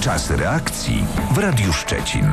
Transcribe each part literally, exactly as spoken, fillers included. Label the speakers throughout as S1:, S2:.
S1: Czas reakcji w Radiu Szczecin.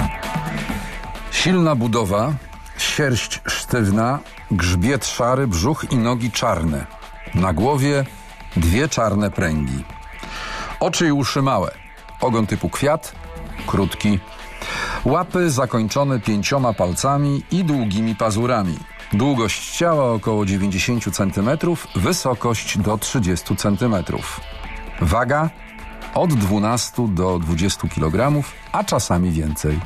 S2: Silna budowa, sierść sztywna, grzbiet szary, brzuch i nogi czarne. Na głowie dwie czarne pręgi. Oczy i uszy małe. Ogon typu kwiat, krótki. Łapy zakończone pięcioma palcami i długimi pazurami. Długość ciała około dziewięćdziesiąt centymetrów, wysokość do trzydziestu centymetrów. Waga od dwunastu do dwudziestu kilogramów, a czasami więcej.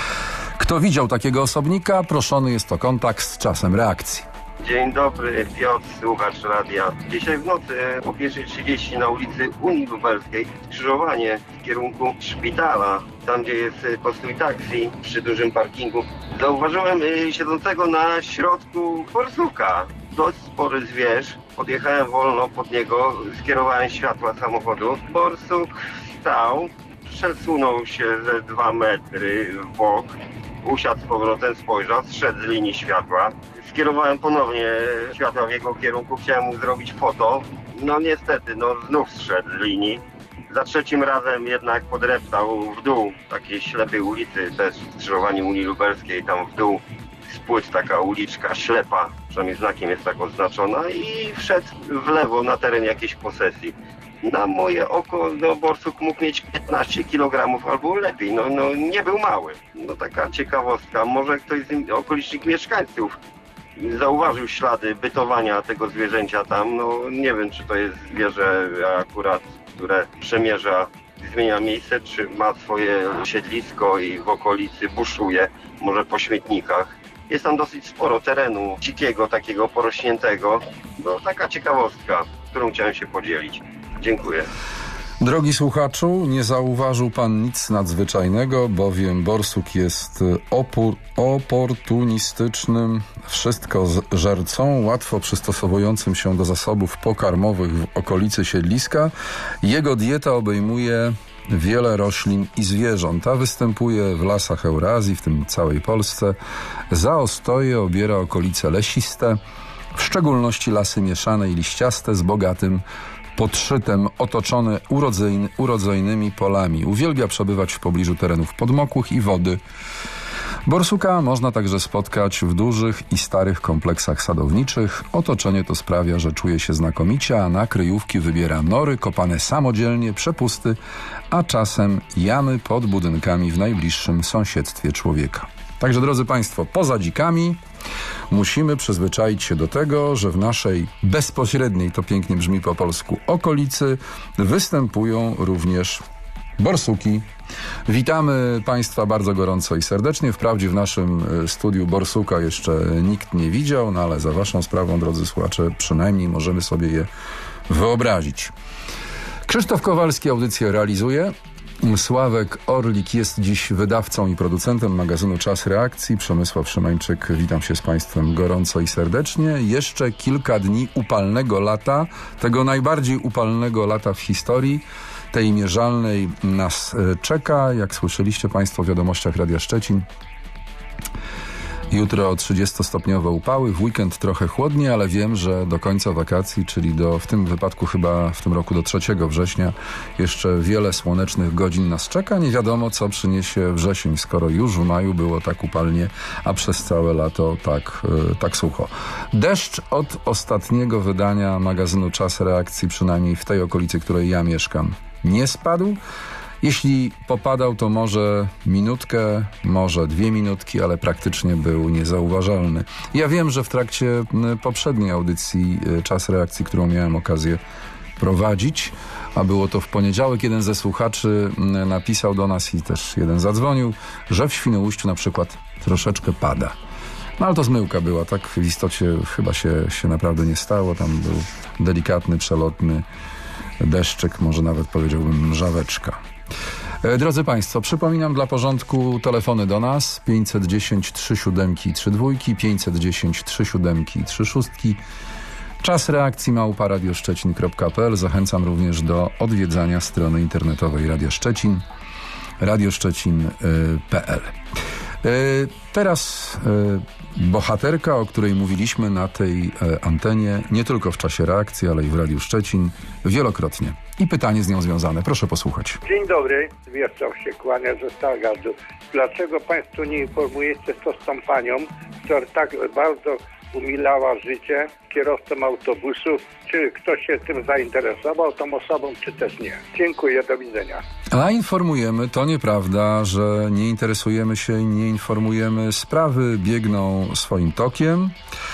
S2: Kto widział takiego osobnika, proszony jest o kontakt z czasem reakcji.
S3: Dzień dobry, Piotr, słuchacz radia. Dzisiaj w nocy o pierwszej trzydzieści na ulicy Unii Lubelskiej skrzyżowanie w kierunku szpitala, tam gdzie jest postój taksi przy dużym parkingu, zauważyłem siedzącego na środku borsuka. Dość spory zwierz. Podjechałem wolno pod niego, skierowałem światła samochodu. Borsuk stał, przesunął się ze dwa metry w bok, usiadł z powrotem, spojrzał, zszedł z linii światła. Skierowałem ponownie światła w jego kierunku, chciałem mu zrobić foto. No niestety, no znów zszedł z linii. Za trzecim razem jednak podreptał w dół takiej ślepej ulicy, też skrzyżowanie Unii Lubelskiej, tam w dół z płyt taka uliczka ślepa, przynajmniej znakiem jest tak oznaczona, i wszedł w lewo na teren jakiejś posesji. Na moje oko, no borsuk mógł mieć piętnaście kilogramów albo lepiej, no, no nie był mały. No taka ciekawostka, może ktoś z okolicznych mieszkańców zauważył ślady bytowania tego zwierzęcia tam, no nie wiem, czy to jest zwierzę akurat, które przemierza, zmienia miejsce, czy ma swoje siedlisko i w okolicy buszuje, może po śmietnikach. Jest tam dosyć sporo terenu dzikiego, takiego porośniętego. No taka ciekawostka, którą chciałem się podzielić. Dziękuję.
S2: Drogi słuchaczu, nie zauważył pan nic nadzwyczajnego, bowiem borsuk jest opór, oportunistycznym wszystkożercą, łatwo przystosowującym się do zasobów pokarmowych w okolicy siedliska. Jego dieta obejmuje wiele roślin i zwierząt, a występuje w lasach Eurazji, w tym całej Polsce. Za ostoje obiera okolice lesiste, w szczególności lasy mieszane i liściaste z bogatym podszytem, otoczone urodzeń, urodzajnymi polami. Uwielbia przebywać w pobliżu terenów podmokłych i wody. Borsuka można także spotkać w dużych i starych kompleksach sadowniczych. Otoczenie to sprawia, że czuje się znakomicie, a na kryjówki wybiera nory kopane samodzielnie, przepusty, a czasem jamy pod budynkami w najbliższym sąsiedztwie człowieka. Także, drodzy Państwo, poza dzikami musimy przyzwyczaić się do tego, że w naszej bezpośredniej, to pięknie brzmi po polsku, okolicy występują również borsuki. Witamy Państwa bardzo gorąco i serdecznie. Wprawdzie w naszym studiu borsuka jeszcze nikt nie widział, no ale za Waszą sprawą, drodzy słuchacze, przynajmniej możemy sobie je wyobrazić. Krzysztof Kowalski audycję realizuje. Sławek Orlik jest dziś wydawcą i producentem magazynu Czas Reakcji. Przemysław Szymańczyk, witam się z Państwem gorąco i serdecznie. Jeszcze kilka dni upalnego lata, tego najbardziej upalnego lata w historii, tej mierzalnej, nas czeka. Jak słyszeliście Państwo w wiadomościach Radia Szczecin, jutro trzydziestostopniowe upały, w weekend trochę chłodniej, ale wiem, że do końca wakacji, czyli do, w tym wypadku chyba w tym roku do trzeciego września, jeszcze wiele słonecznych godzin nas czeka. Nie wiadomo, co przyniesie wrzesień, skoro już w maju było tak upalnie, a przez całe lato tak, yy, tak sucho. Deszcz od ostatniego wydania magazynu Czas Reakcji, przynajmniej w tej okolicy, w której ja mieszkam, nie spadł. Jeśli popadał, to może minutkę, może dwie minutki, ale praktycznie był niezauważalny. Ja wiem, że w trakcie poprzedniej audycji Czas Reakcji, którą miałem okazję prowadzić, a było to w poniedziałek, jeden ze słuchaczy napisał do nas i też jeden zadzwonił, że w Świnoujściu na przykład troszeczkę pada. No ale to zmyłka była, tak w istocie chyba się, się naprawdę nie stało. Tam był delikatny, przelotny deszczyk, może nawet powiedziałbym mrzaweczka. Drodzy Państwo, przypominam dla porządku telefony do nas pięćset dziesięć trzy siedem trzy dwa, pięćset dziesięć trzy siedem trzy sześć. Czas reakcji małpa radioszczecin kropka p l. Zachęcam również do odwiedzania strony internetowej Radia Szczecin, radioszczecin kropka p l. Teraz bohaterka, o której mówiliśmy na tej antenie, nie tylko w czasie reakcji, ale i w Radiu Szczecin, wielokrotnie. I pytanie z nią związane. Proszę posłuchać.
S4: Dzień dobry, Wiesław się kłania ze Stargardu. Dlaczego państwo nie informujecie, co z tą panią, która tak bardzo umilała życie kierowcom autobusów? Czy ktoś się tym zainteresował, tą osobą, czy też nie? Dziękuję, do widzenia.
S2: A informujemy, to nieprawda, że nie interesujemy się i nie informujemy. Sprawy biegną swoim tokiem.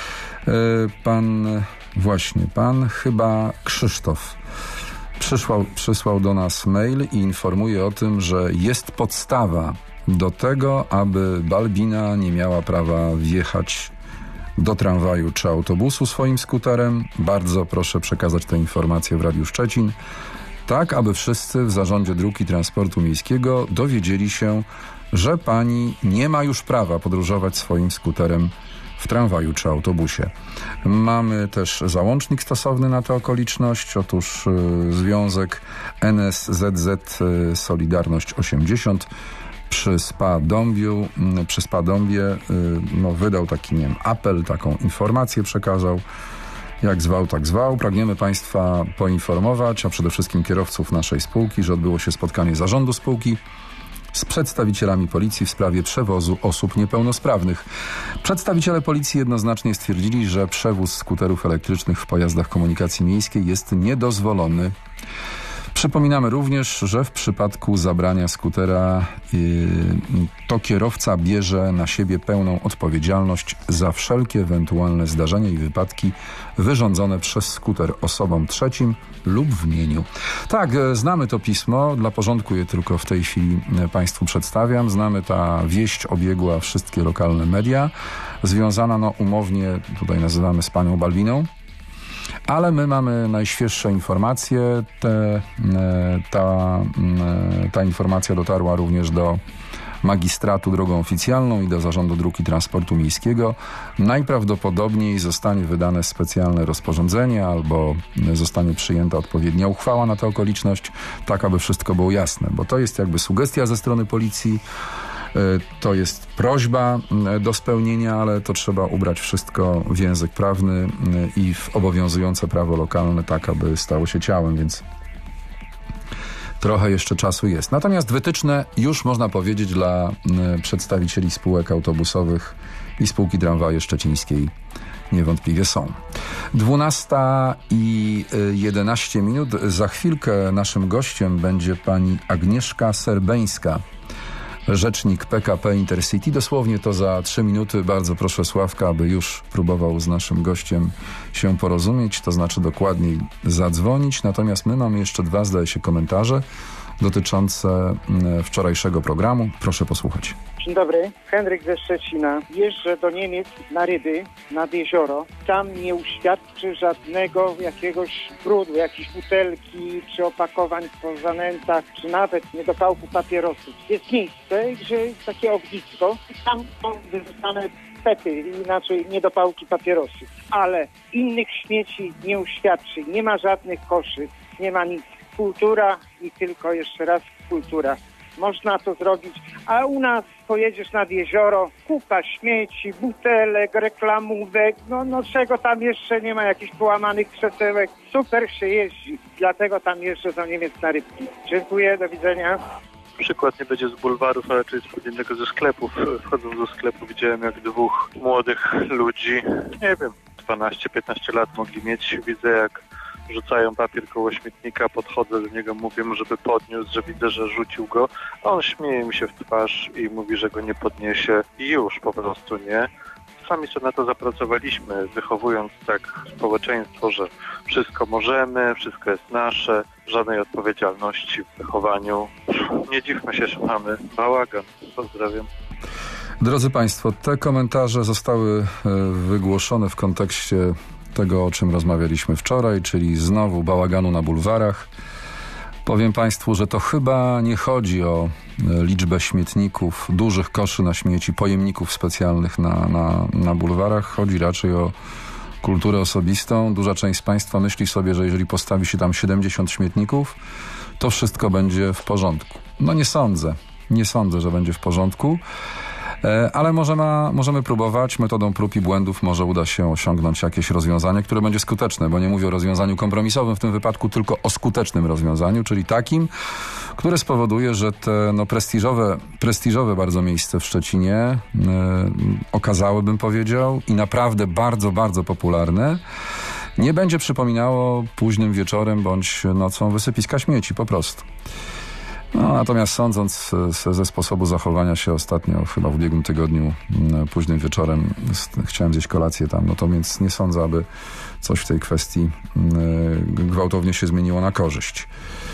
S2: Pan, właśnie, pan chyba Krzysztof Przysłał, przysłał do nas mail i informuje o tym, że jest podstawa do tego, aby Balbina nie miała prawa wjechać do tramwaju czy autobusu swoim skuterem. Bardzo proszę przekazać tę informację w Radiu Szczecin, tak aby wszyscy w Zarządzie Dróg i Transportu Miejskiego dowiedzieli się, że pani nie ma już prawa podróżować swoim skuterem w tramwaju czy autobusie. Mamy też załącznik stosowny na tę okoliczność. Otóż y, Związek N S Z Z y, Solidarność osiemdziesiąt przy Spa Dąbiu, y, przy Spa Dąbie y, no, wydał taki, nie wiem, apel, taką informację przekazał. Jak zwał, tak zwał. Pragniemy Państwa poinformować, a przede wszystkim kierowców naszej spółki, że odbyło się spotkanie zarządu spółki z przedstawicielami policji w sprawie przewozu osób niepełnosprawnych. Przedstawiciele policji jednoznacznie stwierdzili, że przewóz skuterów elektrycznych w pojazdach komunikacji miejskiej jest niedozwolony. Przypominamy również, że w przypadku zabrania skutera yy, to kierowca bierze na siebie pełną odpowiedzialność za wszelkie ewentualne zdarzenia i wypadki wyrządzone przez skuter osobom trzecim lub w mieniu. Tak, znamy to pismo, dla porządku je tylko w tej chwili Państwu przedstawiam. Znamy, ta wieść obiegła wszystkie lokalne media, związana no umownie, tutaj nazywamy z panią Balbiną. Ale my mamy najświeższe informacje. Te, ta, ta informacja dotarła również do magistratu drogą oficjalną i do Zarządu Dróg i Transportu Miejskiego. Najprawdopodobniej zostanie wydane specjalne rozporządzenie albo zostanie przyjęta odpowiednia uchwała na tę okoliczność, tak aby wszystko było jasne, bo to jest jakby sugestia ze strony policji. To jest prośba do spełnienia, ale to trzeba ubrać wszystko w język prawny i w obowiązujące prawo lokalne, tak aby stało się ciałem, więc trochę jeszcze czasu jest. Natomiast wytyczne już można powiedzieć dla przedstawicieli spółek autobusowych i spółki tramwaje szczecińskiej niewątpliwie są. dwunasta i jedenaście minut. Za chwilkę naszym gościem będzie pani Agnieszka Serbeńska, rzecznik P K P Intercity. Dosłownie to za trzy minuty. Bardzo proszę Sławka, aby już próbował z naszym gościem się porozumieć, to znaczy dokładniej zadzwonić. Natomiast my mamy jeszcze dwa, zdaje się, komentarze dotyczące wczorajszego programu. Proszę posłuchać.
S5: Dzień dobry, Henryk ze Szczecina. Jeżdżę do Niemiec na ryby, nad jezioro. Tam nie uświadczy żadnego jakiegoś brudu, jakiejś butelki, czy opakowań po zanętach, czy nawet niedopałku papierosów. Jest miejsce, gdzie jest takie ognisko i tam są wyrzucane pety, inaczej niedopałki papierosów. Ale innych śmieci nie uświadczy, nie ma żadnych koszy, nie ma nic. Kultura i tylko jeszcze raz kultura. Można to zrobić, a u nas pojedziesz nad jezioro, kupa śmieci, butelek, reklamówek, no, no czego tam jeszcze nie ma, jakichś połamanych krzesełek. Super się jeździ, dlatego tam jeżdżę do Niemiec na rybki. Dziękuję, do widzenia.
S6: Przykład nie będzie z bulwarów, ale raczej z jednego ze sklepów. Wchodząc do sklepu widziałem, jak dwóch młodych ludzi, nie wiem, dwanaście piętnaście lat mogli mieć. Widzę, jak rzucają papier koło śmietnika, podchodzę do niego, mówię mu, żeby podniósł, że widzę, że rzucił go, a on śmieje mi się w twarz i mówi, że go nie podniesie i już po prostu nie. Sami sobie na to zapracowaliśmy, wychowując tak społeczeństwo, że wszystko możemy, wszystko jest nasze, żadnej odpowiedzialności w wychowaniu. Nie dziwmy się, że mamy bałagan. Pozdrawiam.
S2: Drodzy Państwo, te komentarze zostały wygłoszone w kontekście tego, o czym rozmawialiśmy wczoraj, czyli znowu bałaganu na bulwarach. Powiem Państwu, że to chyba nie chodzi o liczbę śmietników, dużych koszy na śmieci, pojemników specjalnych na, na, na bulwarach. Chodzi raczej o kulturę osobistą. Duża część z Państwa myśli sobie, że jeżeli postawi się tam siedemdziesiąt śmietników, to wszystko będzie w porządku. No nie sądzę. Nie sądzę, że będzie w porządku. ale możemy, możemy próbować metodą prób i błędów, może uda się osiągnąć jakieś rozwiązanie, które będzie skuteczne, bo nie mówię o rozwiązaniu kompromisowym w tym wypadku, tylko o skutecznym rozwiązaniu, czyli takim, które spowoduje, że te no, prestiżowe, prestiżowe bardzo miejsce w Szczecinie, yy, okazałe bym powiedział i naprawdę bardzo, bardzo popularne, nie będzie przypominało późnym wieczorem bądź nocą wysypiska śmieci, po prostu. No, natomiast sądząc ze, ze sposobu zachowania się ostatnio, chyba w ubiegłym tygodniu, późnym wieczorem chciałem zjeść kolację tam, no to więc nie sądzę, aby coś w tej kwestii gwałtownie się zmieniło na korzyść.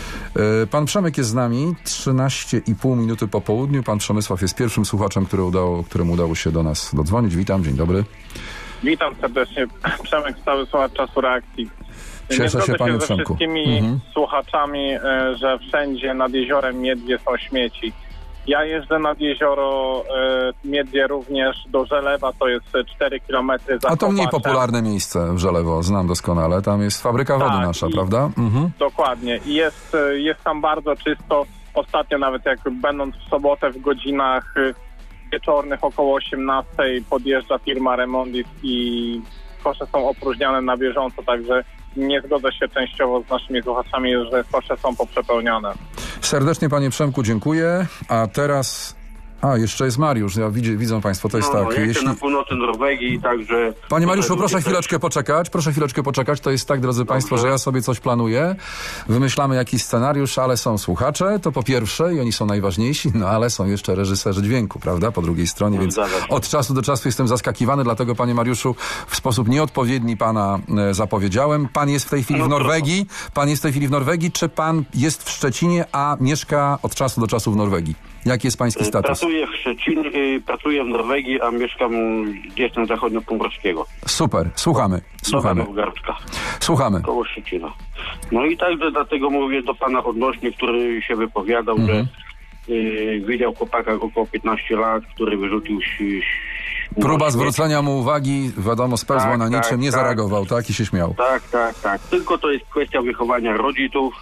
S2: Pan Przemek jest z nami, trzynaście i pół minuty po południu. Pan Przemysław jest pierwszym słuchaczem, który udało, któremu udało się do nas dodzwonić. Witam, dzień dobry.
S7: Witam serdecznie. Przemek, stały słuchacz Czasu Reakcji.
S2: Cieszę się, panie
S7: ze
S2: Przemku.
S7: wszystkimi
S2: mhm.
S7: słuchaczami, że wszędzie nad jeziorem Miedwie są śmieci. Ja jeżdżę nad jezioro Miedwie również do Żelewa, to jest cztery kilometry za
S2: A to mniej
S7: Kopaczem.
S2: popularne miejsce w Żelewo, znam doskonale. Tam jest fabryka wody
S7: tak,
S2: nasza,
S7: i,
S2: prawda? Mhm.
S7: Dokładnie. I jest, jest tam bardzo czysto. Ostatnio nawet jak będąc w sobotę w godzinach wieczornych około osiemnastej podjeżdża firma Remondis i kosze są opróżniane na bieżąco, także nie zgodzę się częściowo z naszymi słuchaczami, że kosze są poprzepełnione.
S2: Serdecznie, panie Przemku, dziękuję. A teraz... A, jeszcze jest Mariusz. Ja widzę, widzą państwo, to jest
S8: no,
S2: tak.
S8: Ja
S2: Jeśli...
S8: na północy Norwegii, także...
S2: Panie Mariuszu, proszę
S8: też...
S2: chwileczkę poczekać. Proszę chwileczkę poczekać. To jest tak, drodzy
S8: Dobrze.
S2: państwo, że ja sobie coś planuję. Wymyślamy jakiś scenariusz, ale są słuchacze, to po pierwsze i oni są najważniejsi, no ale są jeszcze reżyserzy dźwięku, prawda? Po drugiej stronie,
S8: No,
S2: więc od czasu do czasu jestem zaskakiwany, dlatego, panie Mariuszu, w sposób nieodpowiedni pana e, zapowiedziałem. Pan jest w tej chwili
S8: no,
S2: w Norwegii. Pan jest w tej chwili w Norwegii, czy pan jest w Szczecinie, a mieszka od czasu do czasu w Norwegii? Jaki jest pański status?
S8: Pracuję w Szczecinie, pracuję w Norwegii, a mieszkam gdzieś na zachodnio-pomorskiego.
S2: Super, słuchamy, słuchamy.
S8: Nowa
S2: Słuchamy.
S8: Koło Szczecina. No i także dlatego mówię do pana odnośnie, który się wypowiadał,
S2: Mhm.
S8: że y, widział chłopaka około piętnaście lat, który wyrzucił się...
S2: Próba zwrócenia mu uwagi, wiadomo, spełzła
S8: Tak,
S2: na niczym,
S8: tak,
S2: nie
S8: tak.
S2: zareagował, tak? I się śmiał.
S8: Tak, tak, tak. Tylko to jest kwestia wychowania rodziców,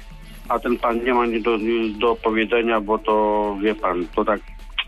S8: a ten pan nie ma nic do, do powiedzenia, bo to, wie pan, to tak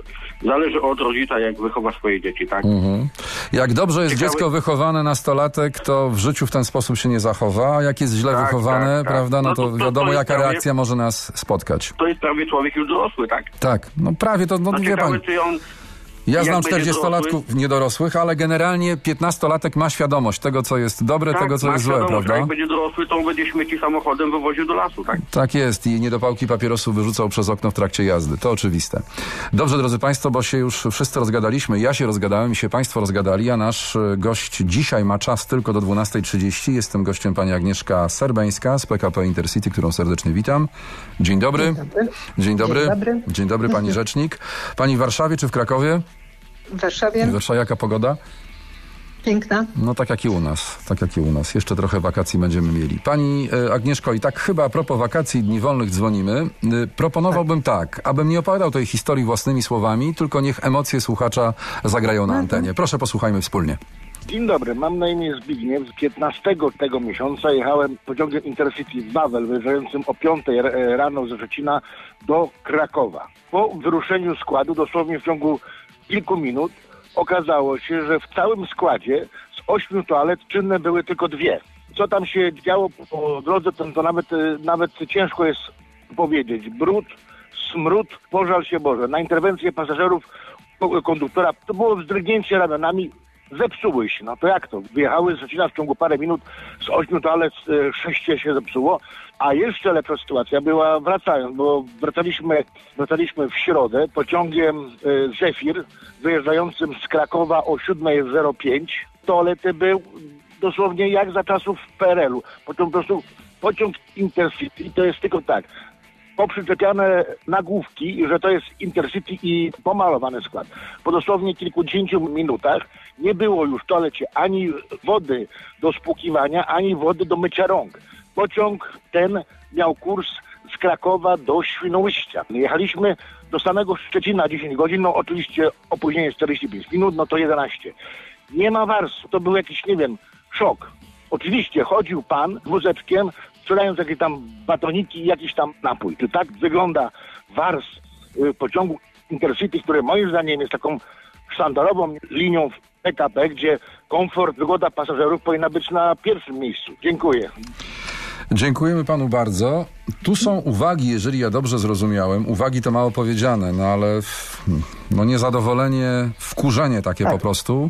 S8: zależy od rodzica, jak wychowa swoje dzieci, tak?
S2: Mhm. Jak dobrze jest
S8: Ciekawe...
S2: dziecko wychowane, nastolatek, to w życiu w ten sposób się nie zachowa, a jak jest źle
S8: Tak,
S2: wychowane,
S8: tak, tak.
S2: prawda, no,
S8: No
S2: to,
S8: to- to-
S2: wiadomo,
S8: to jest
S2: jaka
S8: prawie-
S2: reakcja może nas spotkać.
S8: To jest prawie człowiek już dorosły, tak?
S2: Tak, no prawie to, no
S8: No
S2: wie
S8: ciekawe,
S2: pan,
S8: czy on...
S2: ja
S8: jak
S2: znam
S8: będzie
S2: czterdziestolatków niedorosłych, ale generalnie piętnastolatek ma świadomość tego, co jest dobre,
S8: Tak,
S2: tego, co
S8: ma
S2: jest złe,
S8: świadomość,
S2: prawda?
S8: Jak będzie dorosły, to on będzie śmieci samochodem wywoził do lasu, tak?
S2: Tak jest i niedopałki papierosów wyrzucał przez okno w trakcie jazdy. To oczywiste. Dobrze, drodzy państwo, bo się już wszyscy rozgadaliśmy. Ja się rozgadałem i się państwo rozgadali, a nasz gość dzisiaj ma czas tylko do dwunastej trzydzieści. Jestem gościem pani Agnieszka Serbeńska z P K P Intercity, którą serdecznie witam. Dzień dobry.
S9: Dzień dobry.
S2: Dzień dobry.
S9: Dzień dobry.
S2: Dzień dobry, pani rzecznik. Pani w Warszawie czy w Krakowie?
S9: W Warszawie.
S2: W Warszawie jaka pogoda?
S9: Piękna.
S2: No tak jak i u nas, tak jak i u nas. Jeszcze trochę wakacji będziemy mieli. Pani e, Agnieszko, i tak chyba a propos wakacji i dni wolnych dzwonimy. E, proponowałbym tak, abym nie opowiadał tej historii własnymi słowami, tylko niech emocje słuchacza zagrają na antenie. Proszę, posłuchajmy wspólnie.
S10: Dzień dobry, mam na imię Zbigniew. Z piętnastego tego miesiąca jechałem pociągiem Intercity w Wawel, wyjeżdżającym o piątej rano ze Szczecina do Krakowa. Po wyruszeniu składu, dosłownie w ciągu kilku minut, okazało się, że w całym składzie z ośmiu toalet czynne były tylko dwie. Co tam się działo po drodze, to, to nawet, nawet ciężko jest powiedzieć. Brud, smród, pożal się Boże. Na interwencję pasażerów, konduktora, to było wzdrygnięcie ramionami, zepsuły się. No to jak to? Wyjechały z Szczecina w ciągu parę minut, z ośmiu toalet sześć się zepsuło, a jeszcze lepsza sytuacja była wracając, bo wracaliśmy, wracaliśmy w środę pociągiem e, Zefir wyjeżdżającym z Krakowa o siódma zero pięć. Toalety był dosłownie jak za czasów P R L u. Pociąg, po prostu pociąg Intercity to jest tylko tak. Poprzyczepiane nagłówki, że to jest Intercity i pomalowany skład. Po dosłownie kilkudziesięciu minutach nie było już w toalecie ani wody do spłukiwania, ani wody do mycia rąk. Pociąg ten miał kurs z Krakowa do Świnoujścia. Jechaliśmy do samego Szczecina dziesięć godzin, no oczywiście opóźnienie czterdzieści pięć minut, no to jedenaście. Nie ma warstw, to był jakiś, nie wiem, szok. Oczywiście chodził pan z wózeczkiem, sprzedając jakieś tam batoniki i jakiś tam napój. Czy tak wygląda warstw y, pociągu Intercity, które moim zdaniem jest taką sztandarową linią w P K P, gdzie komfort, wygoda pasażerów powinna być na pierwszym miejscu. Dziękuję.
S2: Dziękujemy panu bardzo. Tu są uwagi, jeżeli ja dobrze zrozumiałem. Uwagi to mało powiedziane, no ale no niezadowolenie, wkurzenie takie tak. po prostu.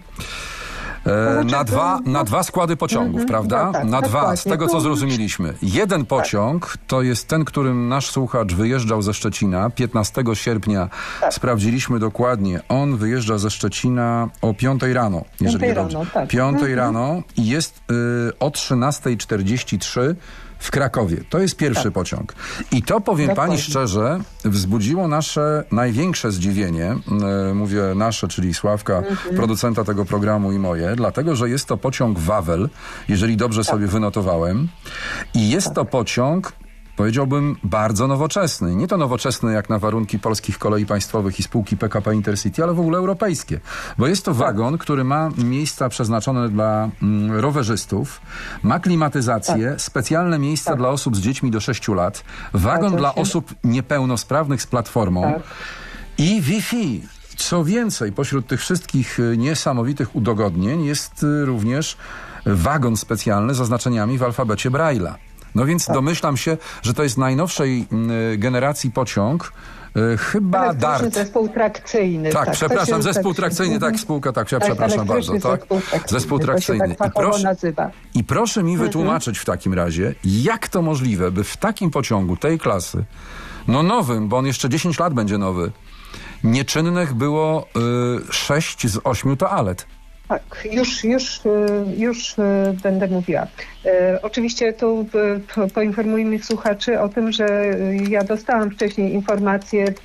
S2: E, na, dwa, na dwa składy pociągów, mm-hmm, prawda? No tak, na dwa, dokładnie. Z tego co zrozumieliśmy. Jeden pociąg tak. to jest ten, którym nasz słuchacz wyjeżdżał ze Szczecina. piętnastego sierpnia tak. sprawdziliśmy dokładnie. On wyjeżdża ze Szczecina o piątej rano. Jeżeli
S9: piątej rano, tak.
S2: piątej
S9: mm-hmm.
S2: rano i jest y, o trzynastej czterdzieści trzy w Krakowie. To jest pierwszy tak. pociąg. I to, powiem Dokładnie. pani szczerze, wzbudziło nasze największe zdziwienie. Yy, mówię nasze, czyli Sławka, mm-hmm. producenta tego programu i moje, dlatego, że jest to pociąg Wawel, jeżeli dobrze tak. sobie wynotowałem. I jest tak. to pociąg, powiedziałbym, bardzo nowoczesny. Nie to nowoczesny jak na warunki polskich kolei państwowych i spółki P K P Intercity, ale w ogóle europejskie. Bo jest to wagon, który ma miejsca przeznaczone dla mm, rowerzystów, ma klimatyzację, tak. specjalne miejsca tak. dla osób z dziećmi do sześciu lat, wagon dla osób niepełnosprawnych z platformą tak. i Wi-Fi. Co więcej, pośród tych wszystkich niesamowitych udogodnień jest również wagon specjalny z oznaczeniami w alfabecie Braille'a. No więc tak. domyślam się, że to jest najnowszej y, generacji pociąg, y, chyba Dart.
S9: Zespół trakcyjny.
S2: Tak,
S9: tak
S2: przepraszam, zespół trakcyjny, tak, spółka, tak, ja tak, przepraszam bardzo. Tak, zespół trakcyjny.
S9: Tak
S2: I, proszę,
S9: nazywa.
S2: I proszę mi wytłumaczyć w takim razie, jak to możliwe, by w takim pociągu tej klasy, no nowym, bo on jeszcze dziesięć lat będzie nowy, nieczynnych było y, sześć z ośmiu toalet.
S9: Tak, już, już, już będę mówiła. E, oczywiście tu po, poinformujmy słuchaczy o tym, że ja dostałam wcześniej informację e,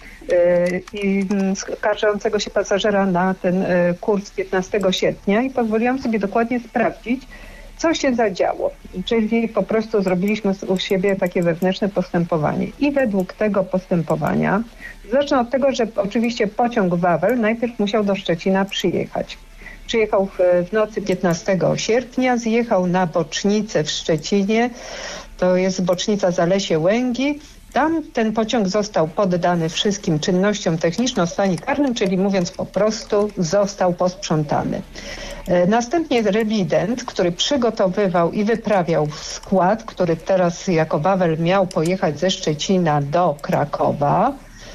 S9: i skarżącego się pasażera na ten e, kurs piętnastego sierpnia i pozwoliłam sobie dokładnie sprawdzić, co się zadziało. Czyli po prostu zrobiliśmy u siebie takie wewnętrzne postępowanie. I według tego postępowania, zacznę od tego, że oczywiście pociąg Wawel najpierw musiał do Szczecina przyjechać. Przyjechał w, w nocy piętnastego sierpnia, zjechał na bocznicę w Szczecinie, to jest bocznica Zalesie Łęgi. Tam ten pociąg został poddany wszystkim czynnościom techniczno-sanitarnym, czyli mówiąc po prostu został posprzątany. Następnie rewident, który przygotowywał i wyprawiał skład, który teraz jako Wawel miał pojechać ze Szczecina do Krakowa,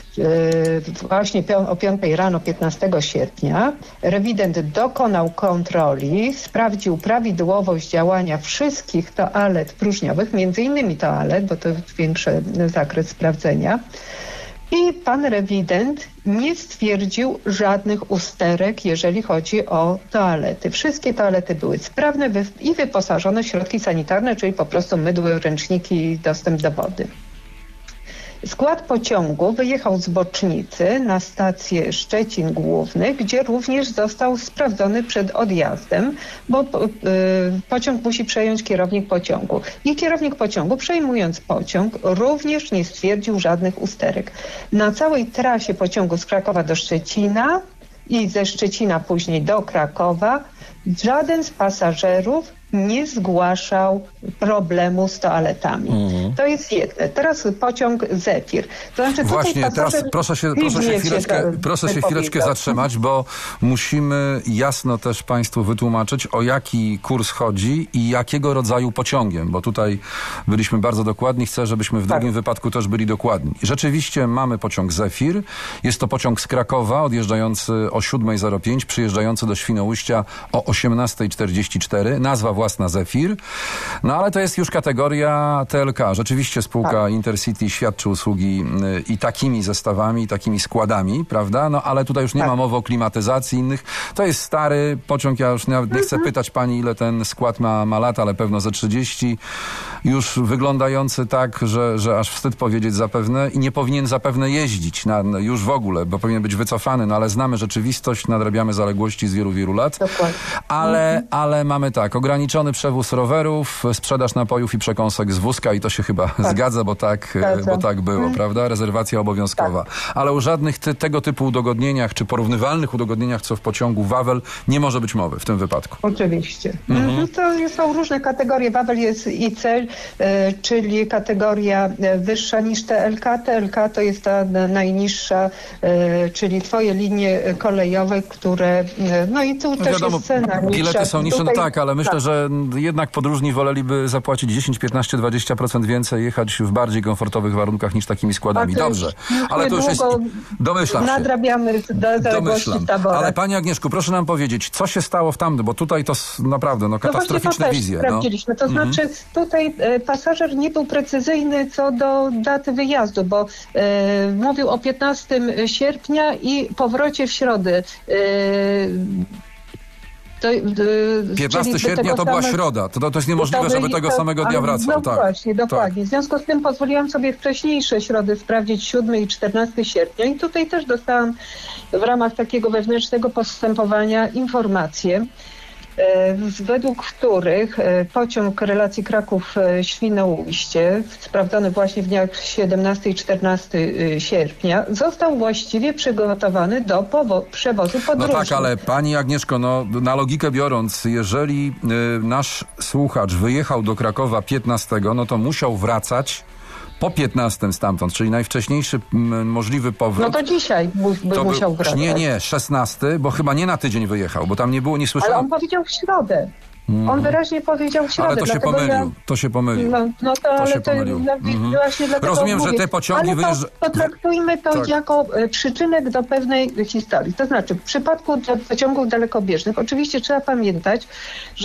S9: właśnie o piątej rano piętnastego sierpnia. Rewident dokonał kontroli, sprawdził prawidłowość działania wszystkich toalet próżniowych, między innymi toalet, bo to jest większy zakres sprawdzenia. I pan rewident nie stwierdził żadnych usterek, jeżeli chodzi o toalety. Wszystkie toalety były sprawne i wyposażone w środki sanitarne, czyli po prostu mydły, ręczniki i dostęp do wody. Skład pociągu wyjechał z bocznicy na stację Szczecin Główny, gdzie również został sprawdzony przed odjazdem, bo y, pociąg musi przejąć kierownik pociągu. I kierownik pociągu, przejmując pociąg, również nie stwierdził żadnych usterek. Na całej trasie pociągu z Krakowa do Szczecina i ze Szczecina później do Krakowa żaden z pasażerów nie zgłaszał problemu z toaletami. Mm. To jest jedne. Teraz pociąg Zefir. To znaczy,
S2: właśnie, teraz proszę się, proszę się chwileczkę, proszę się chwileczkę zatrzymać, bo musimy jasno też Państwu wytłumaczyć, o jaki kurs chodzi i jakiego rodzaju pociągiem, bo tutaj byliśmy bardzo dokładni. Chcę, żebyśmy w drugim tak. wypadku też byli dokładni. Rzeczywiście mamy pociąg Zefir. Jest to pociąg z Krakowa, odjeżdżający o siódma zero pięć, przyjeżdżający do Świnoujścia o osiemnasta czterdzieści cztery. Nazwa własna Zefir. No ale to jest już kategoria T L K. Rzeczywiście spółka tak. Intercity świadczy usługi y, i takimi zestawami, i takimi składami, prawda? No ale tutaj już nie tak. ma mowy o klimatyzacji innych. To jest stary pociąg. Ja już nawet nie chcę mhm. pytać pani, ile ten skład ma, ma lat, ale pewno ze trzydzieści. Już wyglądający tak, że, że aż wstyd powiedzieć zapewne i nie powinien zapewne jeździć na, już w ogóle, bo powinien być wycofany, no ale znamy rzeczywistość, nadrabiamy zaległości z wielu, wielu lat.
S9: Dokładnie.
S2: Ale,
S9: mhm.
S2: ale mamy tak, ograniczenie ograniczony przewóz rowerów, sprzedaż napojów i przekąsek z wózka i to się chyba tak. zgadza, bo tak, bo tak było, hmm. prawda? Rezerwacja obowiązkowa. Tak. Ale o żadnych ty, tego typu udogodnieniach, czy porównywalnych udogodnieniach, co w pociągu Wawel, nie może być mowy w tym wypadku.
S9: Oczywiście. Mhm. To są różne kategorie. Wawel jest I C, y, czyli kategoria wyższa niż T L K. T L K to jest ta najniższa, y, czyli twoje linie kolejowe, które, y, no i tu no też wiadomo, jest cena niższa.
S2: Bilety są niższe,
S9: Tutaj,
S2: no tak, ale myślę,
S9: tak.
S2: że jednak podróżni woleliby zapłacić dziesięć, piętnaście, dwadzieścia procent więcej, jechać w bardziej komfortowych warunkach niż takimi składami. Dobrze, ale to już jest... Domyślam się.
S9: Nadrabiamy do zaległości tabora.
S2: Ale pani Agnieszku, proszę nam powiedzieć, co się stało w tamtym, bo tutaj to naprawdę no, katastroficzne
S9: no
S2: wizje.
S9: Sprawdziliśmy. To mhm. znaczy tutaj e, pasażer nie był precyzyjny co do daty wyjazdu, bo e, mówił o piętnastego sierpnia i powrocie w środę. E,
S2: To, y, piętnastego sierpnia to była same... środa. To, to jest niemożliwe, żeby tego to, samego dnia wracał.
S9: No
S2: tak.
S9: właśnie, dokładnie. Tak. W związku z tym pozwoliłam sobie wcześniejsze środy sprawdzić, siódmego i czternastego sierpnia i tutaj też dostałam w ramach takiego wewnętrznego postępowania informacje, według których pociąg relacji Kraków-Świnoujście, sprawdzony właśnie w dniach siedemnastego i czternastego sierpnia, został właściwie przygotowany do powo- przewozu podróżnych.
S2: No tak, ale pani Agnieszko, no, na logikę biorąc, jeżeli y, nasz słuchacz wyjechał do Krakowa piętnastego, no to musiał wracać po piętnastego stamtąd, czyli najwcześniejszy m, możliwy powrót.
S9: No to dzisiaj by, by to musiał wracać.
S2: Nie, nie, szesnastego, bo chyba nie na tydzień wyjechał, bo tam nie było, nie słyszałem.
S9: Ale on powiedział w środę. Mm. On wyraźnie powiedział w środę.
S2: Ale to się pomylił, ja... to się pomylił.
S9: No, no to,
S2: to
S9: ale
S2: się
S9: to
S2: mm-hmm.
S9: właśnie dlatego
S2: Rozumiem,
S9: mówię.
S2: że te pociągi wyjeżdżają.
S9: Potraktujmy to tak. jako przyczynek do pewnej historii. To znaczy, w przypadku pociągów dalekobieżnych oczywiście trzeba pamiętać, że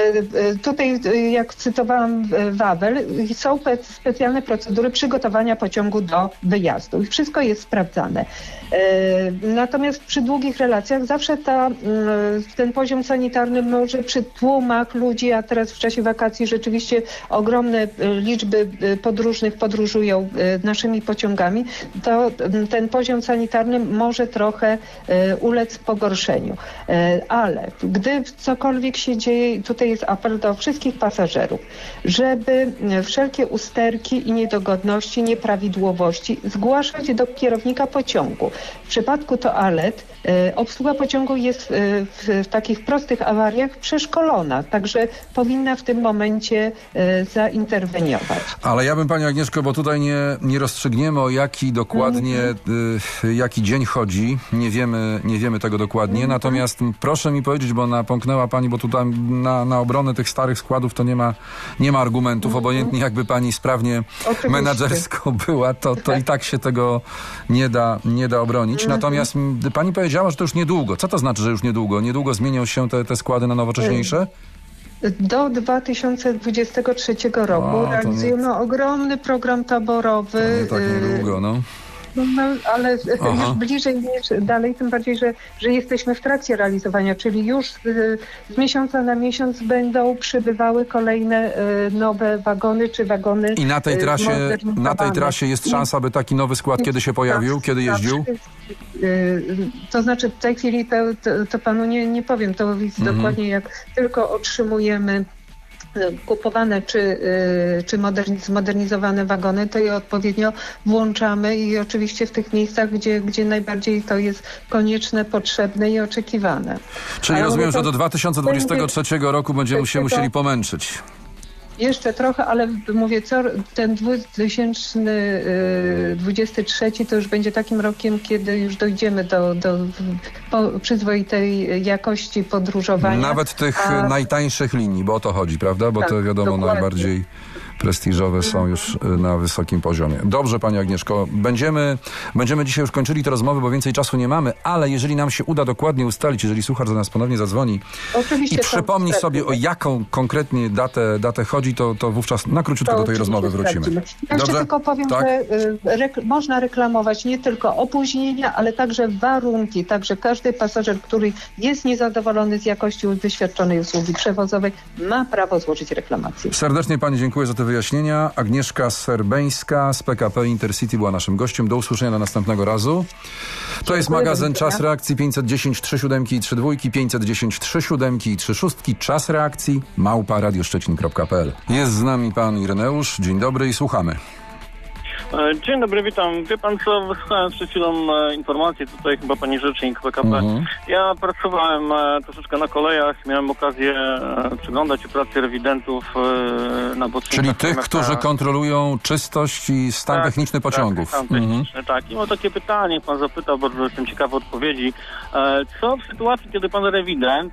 S9: tutaj, jak cytowałam Wawel, są specjalne procedury przygotowania pociągu do wyjazdu i wszystko jest sprawdzane. Natomiast przy długich relacjach zawsze ta, ten poziom sanitarny może przy tłumach ludzi, a teraz w czasie wakacji rzeczywiście ogromne liczby podróżnych podróżują naszymi pociągami, to ten poziom sanitarny może trochę ulec pogorszeniu. Ale gdy cokolwiek się dzieje, tutaj jest apel do wszystkich pasażerów, żeby wszelkie usterki i niedogodności, nieprawidłowości zgłaszać do kierownika pociągu. W przypadku toalet obsługa pociągu jest w, w takich prostych awariach przeszkolona, także powinna w tym momencie zainterweniować.
S2: Ale ja bym, pani Agnieszko, bo tutaj nie, nie rozstrzygniemy, o jaki dokładnie, mm-hmm. y, jaki dzień chodzi. Nie wiemy, nie wiemy tego dokładnie. Mm-hmm. Natomiast proszę mi powiedzieć, bo napomknęła pani, bo tutaj na, na obronę tych starych składów to nie ma, nie ma argumentów. Mm-hmm. Obojętnie jakby pani sprawnie Oczywiście. menadżersko była, to, to i tak się tego nie da, nie da obronić. Mm-hmm. Natomiast pani powiedziała, że to już niedługo. Co to znaczy, że już niedługo? Niedługo zmienią się te, te składy na nowocześniejsze?
S9: Do dwa tysiące dwudziestego trzeciego roku o, realizujemy nie... ogromny program taborowy.
S2: To nie tak niedługo, no.
S9: No, no, ale Aha. już bliżej niż dalej, tym bardziej, że, że jesteśmy w trakcie realizowania, czyli już z, z miesiąca na miesiąc będą przybywały kolejne y, nowe wagony, czy wagony
S2: I na tej trasie, na tej trasie jest szansa, by taki nowy skład kiedy się pojawił, kiedy jeździł?
S9: Y, to znaczy w tej chwili to, to, to panu nie, nie powiem, to jest mhm. dokładnie jak tylko otrzymujemy kupowane czy, czy zmodernizowane wagony, to je odpowiednio włączamy i oczywiście w tych miejscach, gdzie, gdzie najbardziej to jest konieczne, potrzebne i oczekiwane.
S2: Czyli Ale rozumiem, to, że do dwa tysiące dwudziestego trzeciego roku będziemy się musieli pomęczyć.
S9: Jeszcze trochę, ale mówię, co ten dwa tysiące dwudziesty trzeci to już będzie takim rokiem, kiedy już dojdziemy do, do po, przyzwoitej jakości podróżowania.
S2: Nawet tych A... najtańszych linii, bo o to chodzi, prawda? Bo tak, to wiadomo dokładnie. Najbardziej prestiżowe są już na wysokim poziomie. Dobrze, pani Agnieszko, będziemy, będziemy dzisiaj już kończyli te rozmowy, bo więcej czasu nie mamy, ale jeżeli nam się uda dokładnie ustalić, jeżeli słuchacz do nas ponownie zadzwoni Oczywiście i przypomni sobie, o jaką konkretnie datę, datę chodzi, to, to wówczas na króciutko to do tej rozmowy wrócimy.
S9: Ja jeszcze Dobrze? tylko powiem, tak? że y, rek- można reklamować nie tylko opóźnienia, ale także warunki. Także każdy pasażer, który jest niezadowolony z jakości wyświadczonej usługi przewozowej, ma prawo złożyć reklamację.
S2: Serdecznie pani dziękuję za te wyjaśnienia. Agnieszka Serbeńska z P K P Intercity była naszym gościem. Do usłyszenia do następnego razu. To jest magazyn Czas Reakcji pięćset dziesięć trzy siódemki i trzy dwójki, pięćset dziesięć trzy siódemki i trzy szóstki. Czas Reakcji małpa radioszczecin kropka p l. Jest z nami pan Ireneusz. Dzień dobry i słuchamy.
S11: Dzień dobry, witam. Wie pan co, wysłuchałem przed chwilą e, informacji, tutaj chyba pani rzecznik P K P. Mhm. Ja pracowałem e, troszeczkę na kolejach, miałem okazję e, przyglądać pracy rewidentów e, na bocznicach.
S2: Czyli tych, którzy kontrolują czystość i stan tak, techniczny pociągów. Tak, stan
S11: techniczny,
S2: mhm.
S11: tak. I mam takie pytanie, pan zapytał, bardzo jestem ciekawy odpowiedzi. E, co w sytuacji, kiedy pan rewident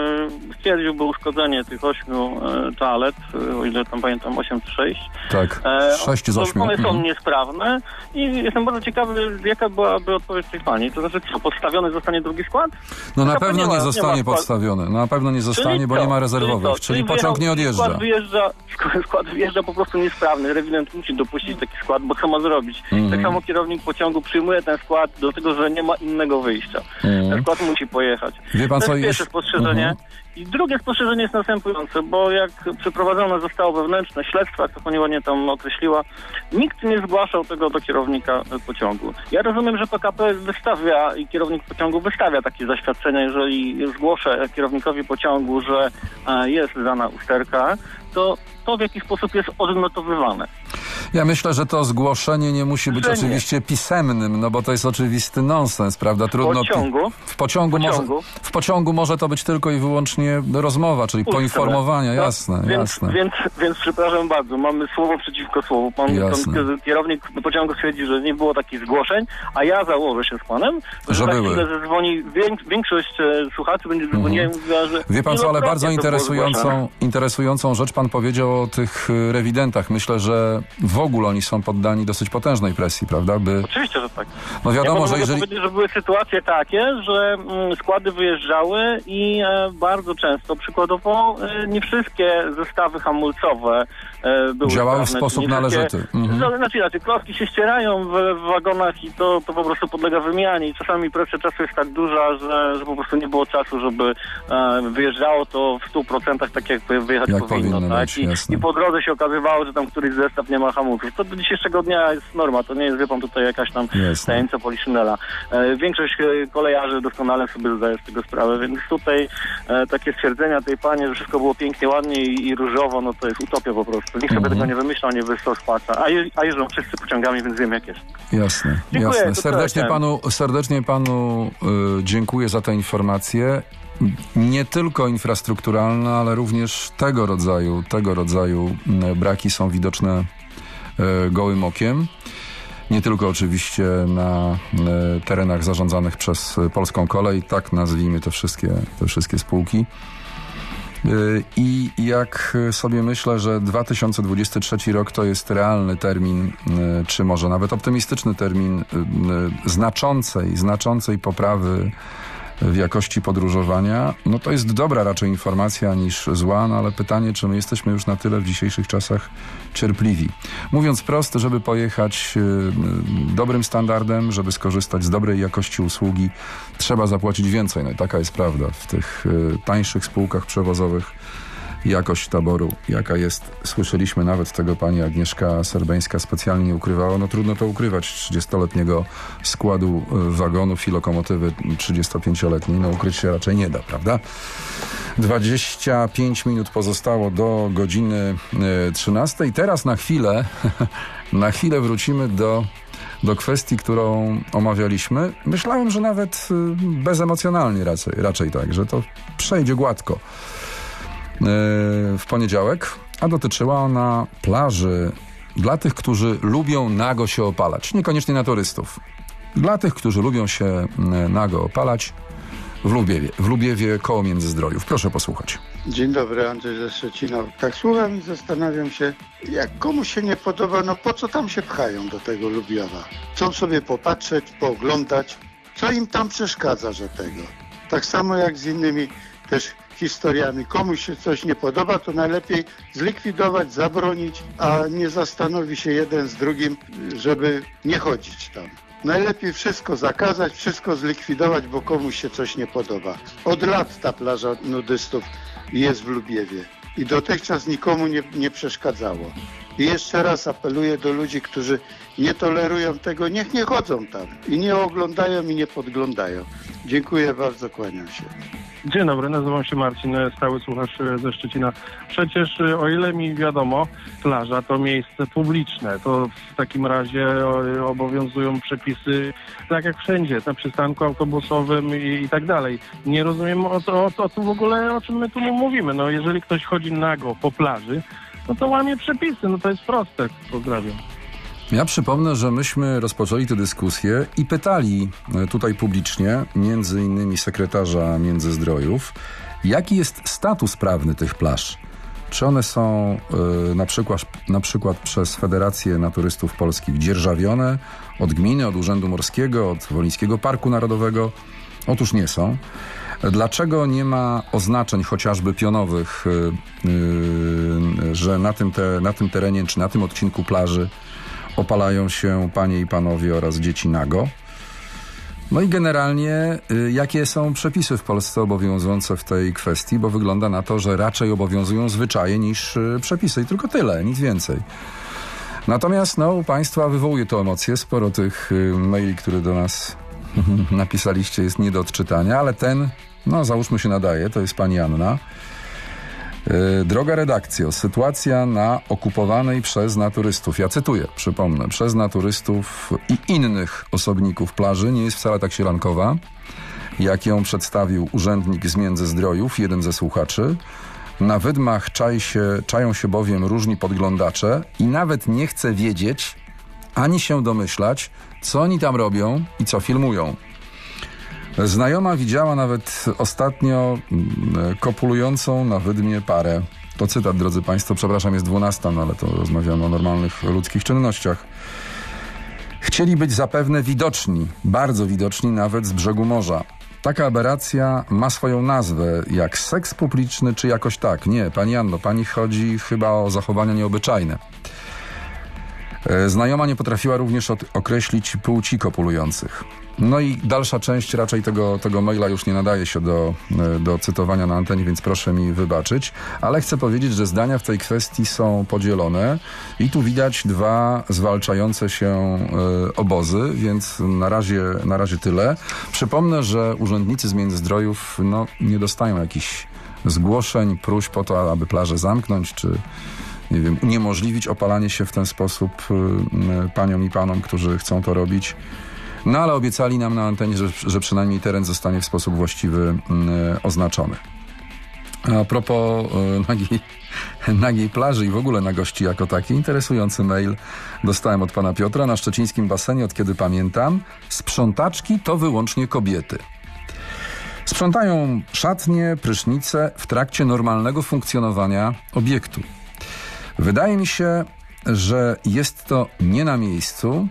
S11: e, stwierdziłby uszkodzenie tych ośmiu e, toalet, e, o ile tam pamiętam, osiem czy sześć.
S2: Tak, sześć z ośmiu.
S11: One są niesprawne i jestem bardzo ciekawy, jaka byłaby odpowiedź tej pani. To znaczy, co, podstawiony zostanie drugi skład?
S2: No na pewno nie, nie zostanie nie podstawiony. Na pewno nie zostanie, czyli bo to, nie ma rezerwowych. Czyli, czyli, czyli pociąg nie odjeżdża.
S11: Skład wyjeżdża, skład wyjeżdża po prostu niesprawny. Rewident musi dopuścić taki skład, bo co ma zrobić? Mm. Tak samo kierownik pociągu przyjmuje ten skład do tego, że nie ma innego wyjścia. Mm. Ten skład musi pojechać.
S2: Wie pan,
S11: to
S2: co
S11: jest pierwsze spostrzeżenie. Mm. I drugie spostrzeżenie jest następujące, bo jak przeprowadzone zostało wewnętrzne śledztwo, jak to pani ładnie tam określiła, nikt nie zgłaszał tego do kierownika pociągu. Ja rozumiem, że P K P wystawia i kierownik pociągu wystawia takie zaświadczenia, jeżeli zgłoszę kierownikowi pociągu, że jest dana usterka, to to w jaki sposób jest odnotowywane.
S2: Ja myślę, że to zgłoszenie nie musi być że oczywiście nie. pisemnym, no bo to jest oczywisty nonsens, prawda? Trudno.
S11: W pociągu?
S2: W pociągu, pociągu. Może, w pociągu może to być tylko i wyłącznie rozmowa, czyli Ustne. poinformowania, no, jasne,
S11: więc,
S2: jasne.
S11: Więc, więc przepraszam bardzo, mamy słowo przeciwko słowu. Pan, pan kierownik pociągu stwierdzi, że nie było takich zgłoszeń, a ja założę się z panem, że, że za chwilę zadzwoni, większość słuchaczy będzie dzwoniła mhm. i mówiła, że...
S2: Wie pan co, ale bardzo interesującą, interesującą rzecz pan powiedział o tych rewidentach. Myślę, że w ogóle oni są poddani dosyć potężnej presji, prawda? By...
S11: Oczywiście, że tak.
S2: No wiadomo,
S11: ja
S2: że jeżeli...
S11: powiedzieć, że były sytuacje takie, że mm, składy wyjeżdżały i e, bardzo często, przykładowo, e, nie wszystkie zestawy hamulcowe e, były
S2: działały
S11: sprawne,
S2: w sposób należyty. Mhm.
S11: Znaczy, znaczy, klocki się ścierają w, w wagonach i to, to po prostu podlega wymianie i czasami presja czasu jest tak duża, że, że po prostu nie było czasu, żeby e, wyjeżdżało to w stu procentach tak, jak wyjechać
S2: jak
S11: powinno.
S2: powinno
S11: tak?
S2: być,
S11: I, I po drodze się okazywało, że tam któryś zestaw nie ma hamulców. To do dzisiejszego dnia jest norma, to nie jest, wie pan, tutaj jakaś tam Jasne. tajemnica poliszynela. E, większość kolejarzy doskonale sobie zdaje z tego sprawę, więc tutaj e, takie stwierdzenia tej pani, że wszystko było pięknie, ładnie i, i różowo, no to jest utopia po prostu. Nikt sobie mm-hmm. tego nie wymyślał, nie wysłał z płaca. A, je, a jeżdżą wszyscy pociągami, więc wiem jak jest.
S2: Jasne,
S11: dziękuję,
S2: jasne. Serdecznie panu, serdecznie panu y, dziękuję za tę informację. Nie tylko infrastrukturalna, ale również tego rodzaju, tego rodzaju braki są widoczne y, gołym okiem. Nie tylko oczywiście na y, terenach zarządzanych przez Polską Kolej, tak nazwijmy te wszystkie, te wszystkie spółki. I jak sobie myślę, że dwa tysiące dwudziesty trzeci rok to jest realny termin, czy może nawet optymistyczny termin znaczącej, znaczącej poprawy w jakości podróżowania, no to jest dobra raczej informacja niż zła, no ale pytanie, czy my jesteśmy już na tyle w dzisiejszych czasach cierpliwi. Mówiąc prosto, żeby pojechać dobrym standardem, żeby skorzystać z dobrej jakości usługi, trzeba zapłacić więcej. No i taka jest prawda. W tych tańszych spółkach przewozowych jakość taboru, jaka jest, słyszeliśmy, nawet tego pani Agnieszka Serbeńska specjalnie nie ukrywała. No trudno to ukrywać, trzydziestoletniego składu wagonów i lokomotywy trzydziestopięcioletniej. No ukryć się raczej nie da, prawda? dwadzieścia pięć minut pozostało do godziny trzynastej. Teraz na chwilę, na chwilę wrócimy do do kwestii, którą omawialiśmy. Myślałem, że nawet bezemocjonalnie raczej, raczej tak, że to przejdzie gładko w poniedziałek, a dotyczyła ona plaży dla tych, którzy lubią nago się opalać. Niekoniecznie na turystów. Dla tych, którzy lubią się nago opalać w Lubiewie, w Lubiewie koło Międzyzdrojów. Proszę posłuchać.
S12: Dzień dobry, Andrzej ze Szczecina. Tak słucham i zastanawiam się, jak komuś się nie podoba, no po co tam się pchają do tego Lubiowa? Chcą sobie popatrzeć, pooglądać, co im tam przeszkadza, że tego. Tak samo jak z innymi też historiami. Komuś się coś nie podoba, to najlepiej zlikwidować, zabronić, a nie zastanowi się jeden z drugim, żeby nie chodzić tam. Najlepiej wszystko zakazać, wszystko zlikwidować, bo komuś się coś nie podoba. Od lat ta plaża nudystów jest w Lubiewie i dotychczas nikomu nie, nie przeszkadzało. I jeszcze raz apeluję do ludzi, którzy nie tolerują tego, niech nie chodzą tam i nie oglądają i nie podglądają. Dziękuję bardzo, kłaniam się.
S13: Dzień dobry, nazywam się Marcin, stały słuchacz ze Szczecina. Przecież o ile mi wiadomo, plaża to miejsce publiczne. To w takim razie obowiązują przepisy tak jak wszędzie, na przystanku autobusowym i, i tak dalej. Nie rozumiem o co, o, o co w ogóle, o czym my tu mówimy. No jeżeli ktoś chodzi nago po plaży, no to łamie przepisy, no to jest proste. Pozdrawiam.
S2: Ja przypomnę, że myśmy rozpoczęli tę dyskusję i pytali tutaj publicznie, między innymi sekretarza Międzyzdrojów, jaki jest status prawny tych plaż. Czy one są y, na przykład, na przykład przez Federację Naturystów Polskich dzierżawione od gminy, od Urzędu Morskiego, od Wolińskiego Parku Narodowego? Otóż nie są. Dlaczego nie ma oznaczeń chociażby pionowych, y, y, że na tym, te, na tym terenie czy na tym odcinku plaży opalają się panie i panowie oraz dzieci nago? No i generalnie y, jakie są przepisy w Polsce obowiązujące w tej kwestii, bo wygląda na to, że raczej obowiązują zwyczaje niż y, przepisy i tylko tyle, nic więcej. Natomiast no, u państwa wywołuje to emocje, sporo tych y, maili, które do nas napisaliście, jest nie do odczytania, ale ten, no załóżmy się nadaje, to jest pani Anna. Droga redakcjo, sytuacja na okupowanej przez naturystów, ja cytuję, przypomnę, przez naturystów i innych osobników plaży nie jest wcale tak sielankowa, jak ją przedstawił urzędnik z Międzyzdrojów, jeden ze słuchaczy. Na wydmach czai się, czają się bowiem różni podglądacze i nawet nie chcę wiedzieć, ani się domyślać, co oni tam robią i co filmują. Znajoma widziała nawet ostatnio kopulującą na wydmie parę. To cytat, drodzy państwo, przepraszam, jest dwunasta, no ale to rozmawiamy o normalnych ludzkich czynnościach. Chcieli być zapewne widoczni, bardzo widoczni nawet z brzegu morza. Taka aberracja ma swoją nazwę, jak seks publiczny czy jakoś tak. Nie, pani Anno, pani chodzi chyba o zachowania nieobyczajne. Znajoma nie potrafiła również od- określić płci kopulujących. No i dalsza część raczej tego, tego maila już nie nadaje się do, do cytowania na antenie, więc proszę mi wybaczyć. Ale chcę powiedzieć, że zdania w tej kwestii są podzielone i tu widać dwa zwalczające się y, obozy, więc na razie, na razie tyle. Przypomnę, że urzędnicy z Międzyzdrojów no, nie dostają jakichś zgłoszeń, próśb o to, aby plażę zamknąć, czy nie wiem, uniemożliwić opalanie się w ten sposób y, y, paniom i panom, którzy chcą to robić. No ale obiecali nam na antenie, że, że przynajmniej teren zostanie w sposób właściwy y, oznaczony. A propos y, nagiej, nagiej plaży i w ogóle nagości jako takiej, interesujący mail dostałem od pana Piotra. Na szczecińskim basenie, od kiedy pamiętam, sprzątaczki to wyłącznie kobiety. Sprzątają szatnie, prysznice w trakcie normalnego funkcjonowania obiektu. Wydaje mi się, że jest to nie na miejscu,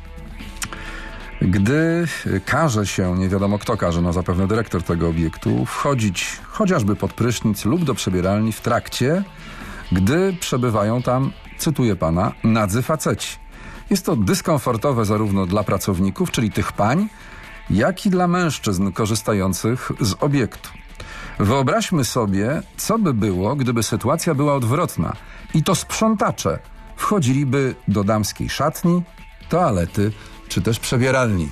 S2: gdy każe się, nie wiadomo kto każe, no zapewne dyrektor tego obiektu, wchodzić chociażby pod prysznic lub do przebieralni w trakcie, gdy przebywają tam, cytuję pana, nadzy faceci. Jest to dyskomfortowe zarówno dla pracowników, czyli tych pań, jak i dla mężczyzn korzystających z obiektu. Wyobraźmy sobie, co by było, gdyby sytuacja była odwrotna i to sprzątacze wchodziliby do damskiej szatni, toalety czy też przebieralni.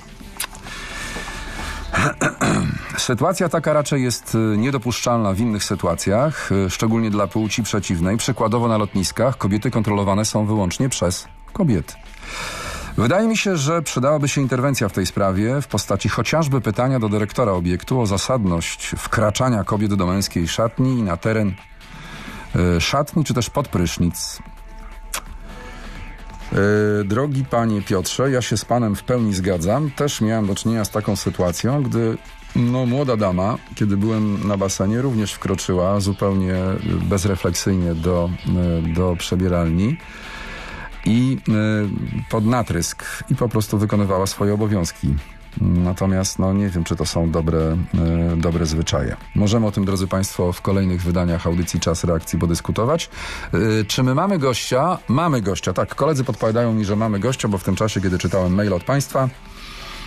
S2: Sytuacja taka raczej jest niedopuszczalna w innych sytuacjach, szczególnie dla płci przeciwnej. Przykładowo na lotniskach kobiety kontrolowane są wyłącznie przez kobiety. Wydaje mi się, że przydałaby się interwencja w tej sprawie w postaci chociażby pytania do dyrektora obiektu o zasadność wkraczania kobiet do męskiej szatni i na teren y, szatni czy też pod prysznic. Y, drogi panie Piotrze, ja się z panem w pełni zgadzam. Też miałem do czynienia z taką sytuacją, gdy no, młoda dama, kiedy byłem na basenie, również wkroczyła zupełnie bezrefleksyjnie do, y, do przebieralni i y, pod natrysk i po prostu wykonywała swoje obowiązki. Natomiast no nie wiem, czy to są dobre, y, dobre zwyczaje. Możemy o tym, drodzy państwo, w kolejnych wydaniach audycji Czas Reakcji podyskutować. Y, czy my mamy gościa? Mamy gościa. Tak, koledzy podpowiadają mi, że mamy gościa, bo w tym czasie, kiedy czytałem mail od państwa,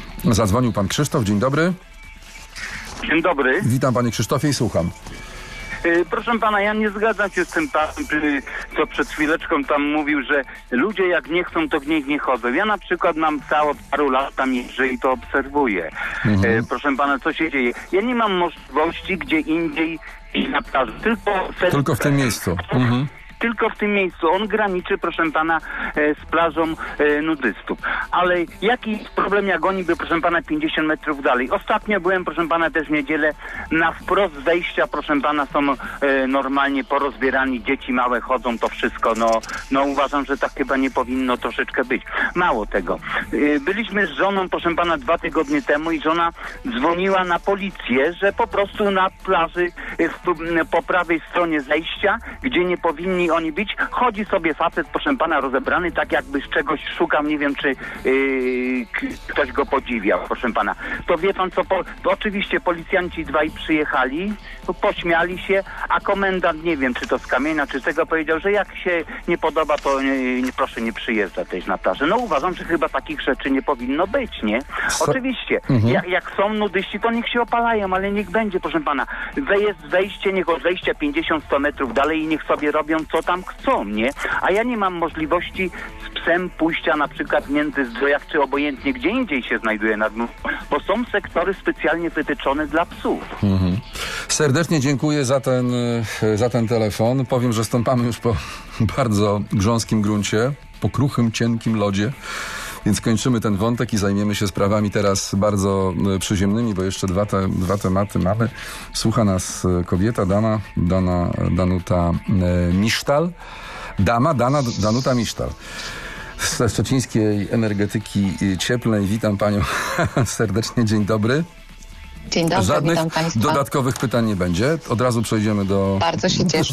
S2: zadzwonił pan Krzysztof. Dzień dobry.
S14: Dzień dobry.
S2: Witam panie Krzysztofie i słucham.
S14: Yy, proszę pana, ja nie zgadzam się z tym panem, co przed chwileczką tam mówił, że ludzie jak nie chcą, to w nich nie chodzą. Ja na przykład mam cało paru lat tam jeżdżę i to obserwuję.
S2: Mhm.
S14: Yy, proszę pana, co się dzieje? Ja nie mam możliwości gdzie indziej iść na plaży, tylko...
S2: Tylko w tym miejscu. Mhm.
S14: Tylko w tym miejscu. On graniczy, proszę pana, e, z plażą e, nudystów. Ale jaki jest problem, jak oni by, proszę pana, pięćdziesiąt metrów dalej? Ostatnio byłem, proszę pana, też w niedzielę na wprost wejścia, proszę pana, są e, normalnie porozbierani, dzieci małe chodzą, to wszystko. No, no uważam, że tak chyba nie powinno troszeczkę być. Mało tego. E, byliśmy z żoną, proszę pana, dwa tygodnie temu i żona dzwoniła na policję, że po prostu na plaży e, w, po prawej stronie zejścia, gdzie nie powinni oni być, chodzi sobie facet, proszę pana, rozebrany, tak jakby z czegoś szukał, nie wiem, czy yy, ktoś go podziwiał, proszę pana. To wie pan co, po, to oczywiście policjanci dwaj przyjechali, pośmiali się, a komendant, nie wiem, czy to z Kamienia, czy z tego, powiedział, że jak się nie podoba, to nie, nie, proszę nie przyjeżdżać też na plażę. No uważam, że chyba takich rzeczy nie powinno być, nie? Oczywiście,
S2: Mhm.
S14: jak, jak są nudyści, to niech się opalają, ale niech będzie, proszę pana. Jest wejście, niech od wejścia pięćdziesiąt sto metrów dalej i niech sobie robią, co tam chcą, nie? A ja nie mam możliwości z psem pójścia na przykład między zdrojach, czy obojętnie gdzie indziej się znajduje nad mną, bo są sektory specjalnie wytyczone dla psów.
S2: Mhm. Serdecznie dziękuję za ten, za ten telefon. Powiem, że stąpamy już po bardzo grząskim gruncie, po kruchym, cienkim lodzie. Więc kończymy ten wątek i zajmiemy się sprawami teraz bardzo przyziemnymi, bo jeszcze dwa, te, dwa tematy mamy. Słucha nas kobieta, dama, Dana, Danuta e, Misztal. Dama, Dana, Danuta Misztal. Z szczecińskiej energetyki cieplnej. Witam panią serdecznie. Dzień dobry.
S15: Dzień dobry,
S2: Żadnych
S15: witam państwa.
S2: dodatkowych pytań nie będzie. Od razu przejdziemy do...
S15: Bardzo się cieszę.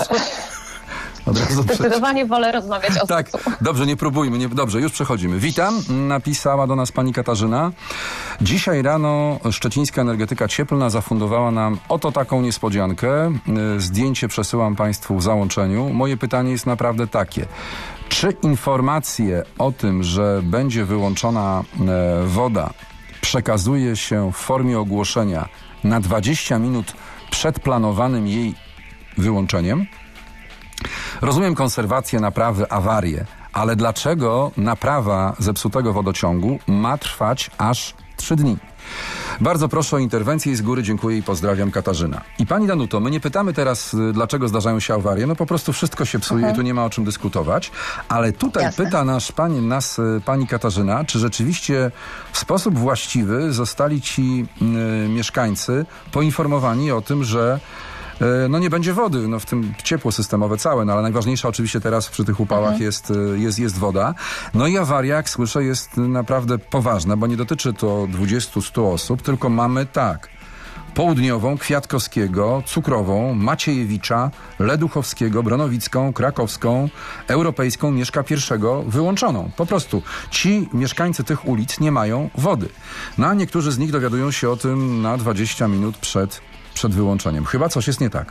S2: Od razu
S15: Zdecydowanie wolę rozmawiać o
S2: Tak,
S15: sercu.
S2: dobrze, nie próbujmy. Nie, dobrze, już przechodzimy. Witam, napisała do nas pani Katarzyna. Dzisiaj rano szczecińska energetyka cieplna zafundowała nam oto taką niespodziankę. Zdjęcie przesyłam państwu w załączeniu. Moje pytanie jest naprawdę takie. Czy informacje o tym, że będzie wyłączona e, woda, przekazuje się w formie ogłoszenia na dwadzieścia minut przed planowanym jej wyłączeniem? Rozumiem konserwację, naprawy, awarie, ale dlaczego naprawa zepsutego wodociągu ma trwać aż trzy dni? Bardzo proszę o interwencję i z góry dziękuję i pozdrawiam, Katarzyna. I pani Danuto, my nie pytamy teraz, dlaczego zdarzają się awarie, no po prostu wszystko się psuje
S15: Mhm.
S2: i tu nie ma o czym dyskutować, ale tutaj
S15: Jasne.
S2: pyta nasz, pani, nas pani Katarzyna, czy rzeczywiście w sposób właściwy zostali ci y, mieszkańcy poinformowani o tym, że no nie będzie wody, no w tym ciepło systemowe całe, no ale najważniejsza oczywiście teraz przy tych upałach
S15: Mhm.
S2: jest, jest, jest woda. No i awaria, jak słyszę, jest naprawdę poważna, bo nie dotyczy to dwudziestu stu osób, tylko mamy tak, Południową, Kwiatkowskiego, Cukrową, Maciejewicza, Leduchowskiego, Bronowicką, Krakowską, Europejską, Mieszka Pierwszego wyłączoną. Po prostu ci mieszkańcy tych ulic nie mają wody. No a niektórzy z nich dowiadują się o tym na dwadzieścia minut przed przed wyłączeniem. Chyba coś jest nie tak.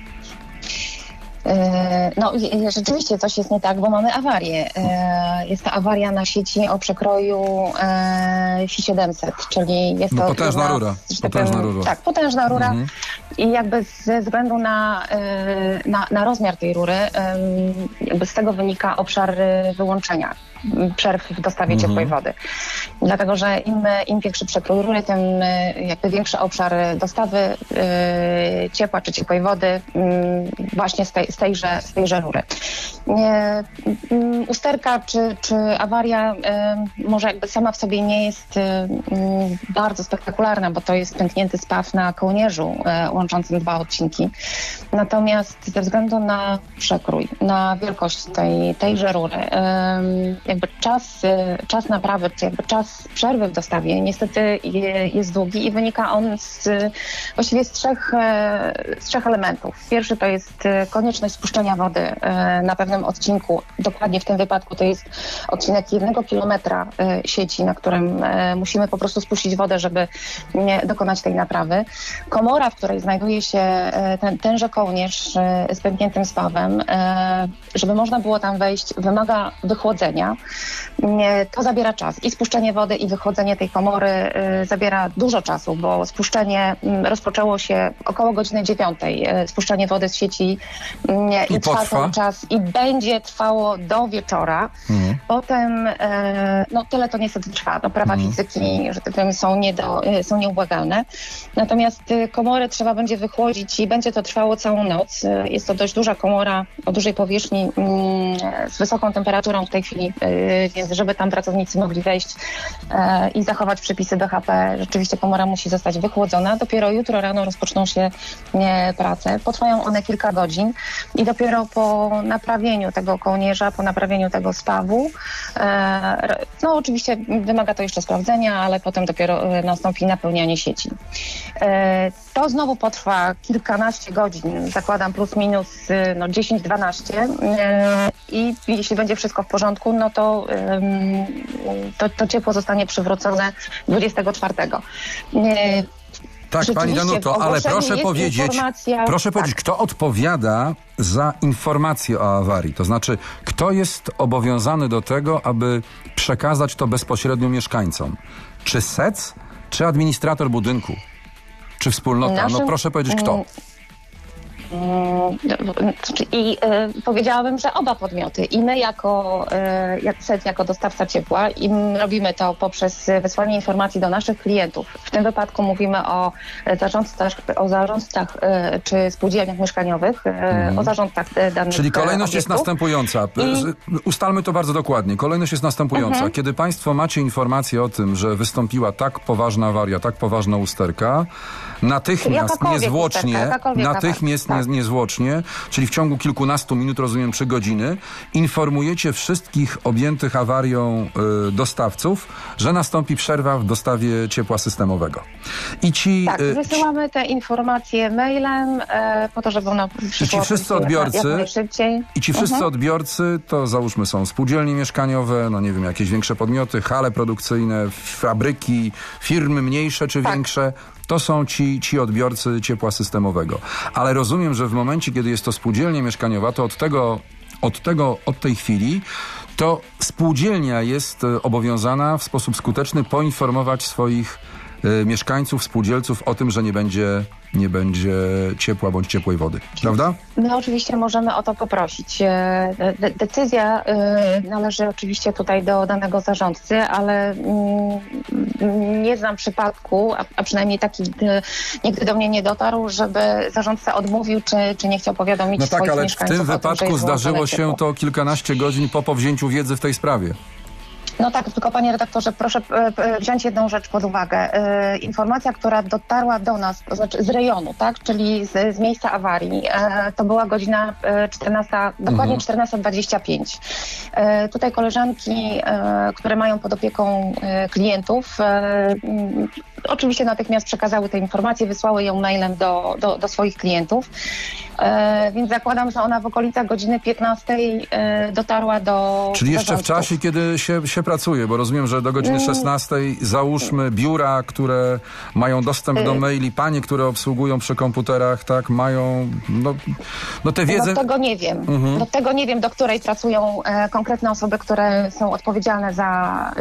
S15: No rzeczywiście coś jest nie tak, bo mamy awarię. Jest to awaria na sieci o przekroju F I siedemset, czyli jest
S2: no,
S15: to...
S2: potężna
S15: jedna,
S2: rura.
S15: tak
S2: Potężna
S15: powiem,
S2: rura.
S15: Tak, potężna rura.
S2: Mhm.
S15: I jakby ze względu na, na, na rozmiar tej rury, jakby z tego wynika obszar wyłączenia, przerw w dostawie
S2: Mhm.
S15: ciepłej wody. Dlatego, że im, im większy przekrój rury, tym jakby większy obszar dostawy yy, ciepła czy ciepłej wody yy, właśnie z, tej, z, tejże, z tejże rury. Yy, yy, usterka czy, czy awaria yy, może jakby sama w sobie nie jest yy, bardzo spektakularna, bo to jest pęknięty spaw na kołnierzu yy, łączącym dwa odcinki. Natomiast ze względu na przekrój, na wielkość tej, tejże rury, yy, jakby czas, czas naprawy, czy jakby czas przerwy w dostawie niestety jest długi i wynika on z, właściwie z trzech, z trzech elementów. Pierwszy to jest konieczność spuszczenia wody na pewnym odcinku. Dokładnie w tym wypadku to jest odcinek jednego kilometra sieci, na którym musimy po prostu spuścić wodę, żeby dokonać tej naprawy. Komora, w której znajduje się ten, tenże kołnierz z pękniętym spawem, żeby można było tam wejść, wymaga wychłodzenia. To zabiera czas i spuszczenie wody i wychłodzenie tej komory zabiera dużo czasu, bo spuszczenie rozpoczęło się około godziny dziewiątej. Spuszczenie wody z sieci i, I trwa cały czas i będzie trwało do wieczora. Mhm. Potem no tyle to niestety trwa. No, prawa mhm. fizyki, że tak powiem, są, nie do, są nieubłagalne. Natomiast komorę trzeba będzie wychłodzić i będzie to trwało całą noc. Jest to dość duża komora o dużej powierzchni z wysoką temperaturą w tej chwili, więc żeby tam pracownicy mogli wejść i zachować przepisy B H P, rzeczywiście komora musi zostać wychłodzona. Dopiero jutro rano rozpoczną się prace. Potrwają one kilka godzin i dopiero po naprawieniu tego kołnierza, po naprawieniu tego stawu, no oczywiście wymaga to jeszcze sprawdzenia, ale potem dopiero nastąpi napełnianie sieci. To znowu potrwa kilkanaście godzin, zakładam plus minus no dziesięć dwanaście i jeśli będzie wszystko w porządku, no to, to, to ciepło zostanie przywrócone dwudziestego czwartego.
S2: Tak, pani Danuto, ale proszę powiedzieć, proszę powiedzieć,
S15: tak.
S2: Kto odpowiada za informację o awarii? To znaczy, kto jest obowiązany do tego, aby przekazać to bezpośrednio mieszkańcom? Czy S E C, czy administrator budynku? Czy wspólnota? Naszym... No proszę powiedzieć, kto?
S15: I y, powiedziałabym, że oba podmioty. I my jako, y, jak S E C, jako dostawca ciepła, i robimy to poprzez wysłanie informacji do naszych klientów. W tym wypadku mówimy o zarządcach, o zarządcach y, czy spółdzielniach mieszkaniowych, y, mm. o zarządcach danych.
S2: Czyli kolejność
S15: obiektów.
S2: jest następująca. I... Ustalmy to bardzo dokładnie. Kolejność jest następująca. Mm-hmm. Kiedy państwo macie informację o tym, że wystąpiła tak poważna awaria, tak poważna usterka, natychmiast, niezwłocznie, usterka, natychmiast, tak. nie, niezwłocznie, czyli w ciągu kilkunastu minut, rozumiem, trzy godziny, informujecie wszystkich objętych awarią y, dostawców, że nastąpi przerwa w dostawie ciepła systemowego. I ci...
S15: Tak, y, wysyłamy te informacje mailem, y, po to, żeby ona przyszła...
S2: I ci wszyscy odbiorcy, i ci wszyscy mhm. odbiorcy, to załóżmy są spółdzielnie mieszkaniowe, no nie wiem, jakieś większe podmioty, hale produkcyjne, fabryki, firmy mniejsze czy tak. większe, to są ci, ci odbiorcy ciepła systemowego. Ale rozumiem, że w momencie, kiedy jest to spółdzielnia mieszkaniowa, to od tego, od tego, od tej chwili, to spółdzielnia jest obowiązana w sposób skuteczny poinformować swoich y, mieszkańców, spółdzielców o tym, że nie będzie, nie będzie ciepła bądź ciepłej wody. Prawda?
S15: My oczywiście możemy o to poprosić. De- decyzja y, należy oczywiście tutaj do danego zarządcy, ale y, nie znam przypadku, a, a przynajmniej taki y, nigdy do mnie nie dotarł, żeby zarządca odmówił, czy, czy nie chciał powiadomić
S2: no tak,
S15: swoich
S2: ale
S15: mieszkańców.
S2: W tym wypadku
S15: tym,
S2: zdarzyło się to kilkanaście godzin po powzięciu wiedzy w tej sprawie.
S15: No tak, tylko panie redaktorze, proszę wziąć jedną rzecz pod uwagę. Informacja, która dotarła do nas, to znaczy z rejonu, tak, czyli z, z miejsca awarii, to była godzina czternasta, dokładnie mhm. czternasta dwadzieścia pięć. Tutaj koleżanki, które mają pod opieką klientów, oczywiście natychmiast przekazały te informacje, wysłały ją mailem do, do, do swoich klientów, więc zakładam, że ona w okolicach godziny piętnastej dotarła do...
S2: Czyli jeszcze w czasie, kiedy się, się pracuje, bo rozumiem, że do godziny szesnastej załóżmy biura, które mają dostęp do maili, panie, które obsługują przy komputerach, tak, mają no, no tę wiedzę...
S15: Do tego nie wiem. Mhm. Do tego nie wiem, do której pracują e, konkretne osoby, które są odpowiedzialne za,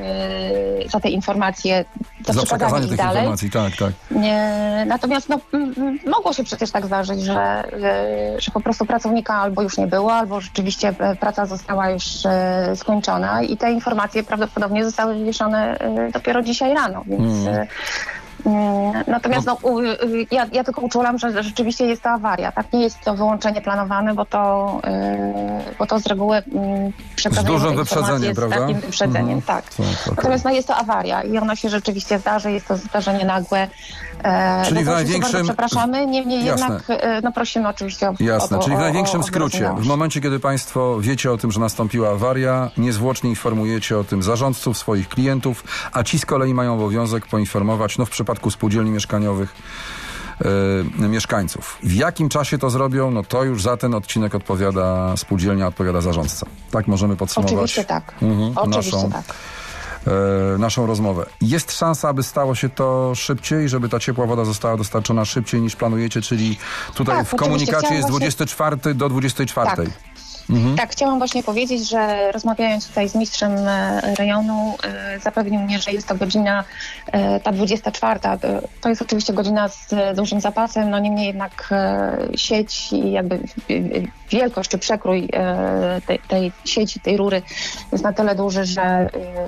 S15: e, za te informacje, za, za przekazanie tych dalej.
S2: informacji, tak, tak.
S15: E, natomiast no, m, mogło się przecież tak zdarzyć, że, e, że po prostu pracownika albo już nie było, albo rzeczywiście praca została już e, skończona i te informacje prawdopodobnie zostały wywieszone y, dopiero dzisiaj rano, więc... Mm. Y, y, natomiast no, u, y, ja, ja tylko uczulam, że rzeczywiście jest to awaria. Tak, nie jest to wyłączenie planowane, bo to, y, bo to z reguły y, przekazujemy
S2: z dużym wyprzedzeniem,
S15: z
S2: prawda?
S15: takim wyprzedzeniem, mm. tak. To, okay. Natomiast no, jest to awaria i ona się rzeczywiście zdarzy, jest to zdarzenie nagłe. E,
S2: Czyli
S15: no,
S2: w największym...
S15: Przepraszamy, niemniej jednak e, no, prosimy oczywiście o...
S2: Jasne,
S15: o,
S2: czyli w największym
S15: o, o,
S2: skrócie, w momencie, kiedy państwo wiecie o tym, że nastąpiła awaria, niezwłocznie informujecie o tym zarządców, swoich klientów, a ci z kolei mają obowiązek poinformować, no w przypadku spółdzielni mieszkaniowych, Yy, mieszkańców. W jakim czasie to zrobią, no to już za ten odcinek odpowiada spółdzielnia, odpowiada zarządca. Tak możemy podsumować.
S15: Oczywiście tak.
S2: Mhm,
S15: Oczywiście
S2: naszą,
S15: tak.
S2: Yy, naszą rozmowę. Jest szansa, aby stało się to szybciej, żeby ta ciepła woda została dostarczona szybciej niż planujecie, czyli tutaj
S15: tak,
S2: w komunikacie jest
S15: właśnie...
S2: dwudziestego czwartego do dwudziestej czwartej.
S15: Tak. Mhm. Tak, chciałam właśnie powiedzieć, że rozmawiając tutaj z mistrzem e, rejonu, e, zapewnił mnie, że jest to godzina e, ta dwudziesta czwarta. To jest oczywiście godzina z e, dużym zapasem, no niemniej jednak e, sieć i jakby e, wielkość czy przekrój e, tej, tej sieci, tej rury jest na tyle duży, że e,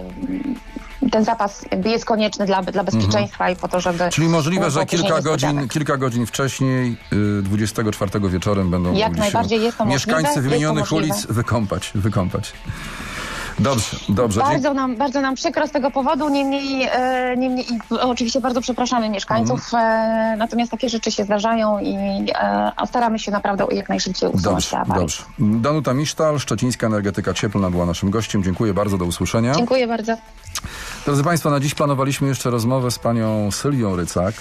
S15: ten zapas jakby jest konieczny dla, dla bezpieczeństwa mhm. i po to, żeby...
S2: Czyli możliwe, że kilka godzin, kilka godzin wcześniej, dwudziestego czwartego wieczorem będą
S15: Jak
S2: mogli
S15: najbardziej
S2: się
S15: jest to
S2: mieszkańcy
S15: możliwe,
S2: wymienionych
S15: jest to
S2: ulic wykąpać, wykąpać. Dobrze, dobrze.
S15: Bardzo nam, bardzo nam przykro z tego powodu, niemniej, e, niemniej i oczywiście bardzo przepraszamy mieszkańców, mm. e, natomiast takie rzeczy się zdarzają i e, staramy się naprawdę jak najszybciej usunąć te awarie.
S2: Dobrze. Danuta Misztal, szczecińska energetyka cieplna była naszym gościem. Dziękuję bardzo, do usłyszenia.
S15: Dziękuję bardzo.
S2: Drodzy Państwo, na dziś planowaliśmy jeszcze rozmowę z panią Sylwią Rycak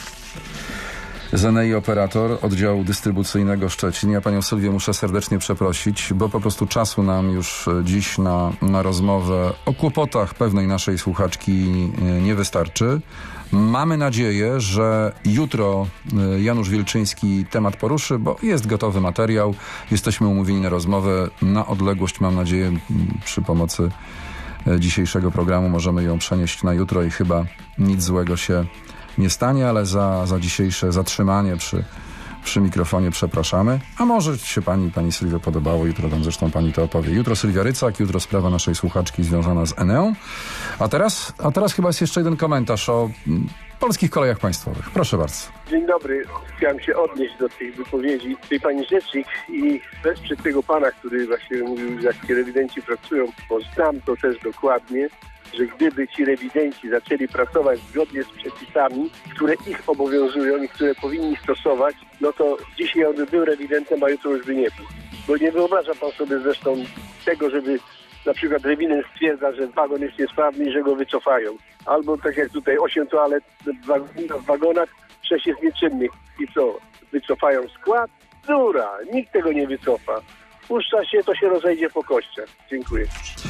S2: z Enei Operator oddziału dystrybucyjnego Szczecin. Ja panią Sylwię muszę serdecznie przeprosić, bo po prostu czasu nam już dziś na, na rozmowę o kłopotach pewnej naszej słuchaczki nie wystarczy. Mamy nadzieję, że jutro Janusz Wilczyński temat poruszy, bo jest gotowy materiał. Jesteśmy umówieni na rozmowę na odległość, mam nadzieję, przy pomocy dzisiejszego programu możemy ją przenieść na jutro i chyba nic złego się nie stanie, ale za, za dzisiejsze zatrzymanie przy, przy mikrofonie przepraszamy. A może się pani, pani Sylwia podobało, jutro tam zresztą pani to opowie. Jutro Sylwia Rycak, jutro sprawa naszej słuchaczki związana z Eneą. A teraz, a teraz chyba jest jeszcze jeden komentarz o mm, polskich kolejach państwowych. Proszę bardzo.
S16: Dzień dobry. Chciałem się odnieść do tych wypowiedzi tej pani rzecznik i wesprzeć tego pana, który właśnie mówił, że jak ci rewidenci pracują, bo znam to też dokładnie, że gdyby ci rewidenci zaczęli pracować zgodnie z przepisami, które ich obowiązują i które powinni stosować, no to dzisiaj on by był rewidentem, a jutro już by nie był. Bo nie wyobraża pan sobie zresztą tego, żeby na przykład rewident stwierdza, że wagon jest niesprawny i że go wycofają. Albo tak jak tutaj osiem toalet w wagonach, sześć jest nieczynnych. I co? Wycofają skład? Dura! Nikt tego nie wycofa. Puszcza się, to się rozejdzie po kościach. Dziękuję.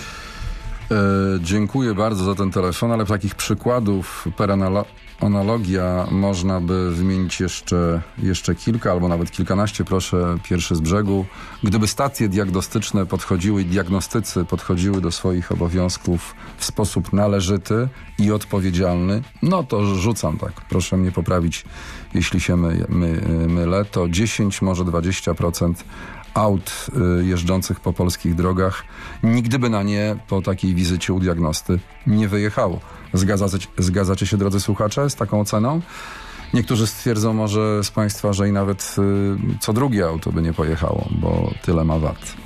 S2: E, dziękuję bardzo za ten telefon, ale takich przykładów per analo- analogia można by wymienić jeszcze, jeszcze kilka, albo nawet kilkanaście. Proszę, pierwszy z brzegu. Gdyby stacje diagnostyczne podchodziły i diagnostycy podchodziły do swoich obowiązków w sposób należyty i odpowiedzialny, no to rzucam tak. Proszę mnie poprawić, jeśli się my, my, mylę. To dziesięć, może dwadzieścia procent aut y, jeżdżących po polskich drogach nigdy by na nie po takiej wizycie u diagnosty nie wyjechało. Zgadzacie, zgadzacie się, drodzy słuchacze, z taką oceną? Niektórzy stwierdzą może z Państwa, że i nawet y, co drugie auto by nie pojechało, bo tyle ma wad.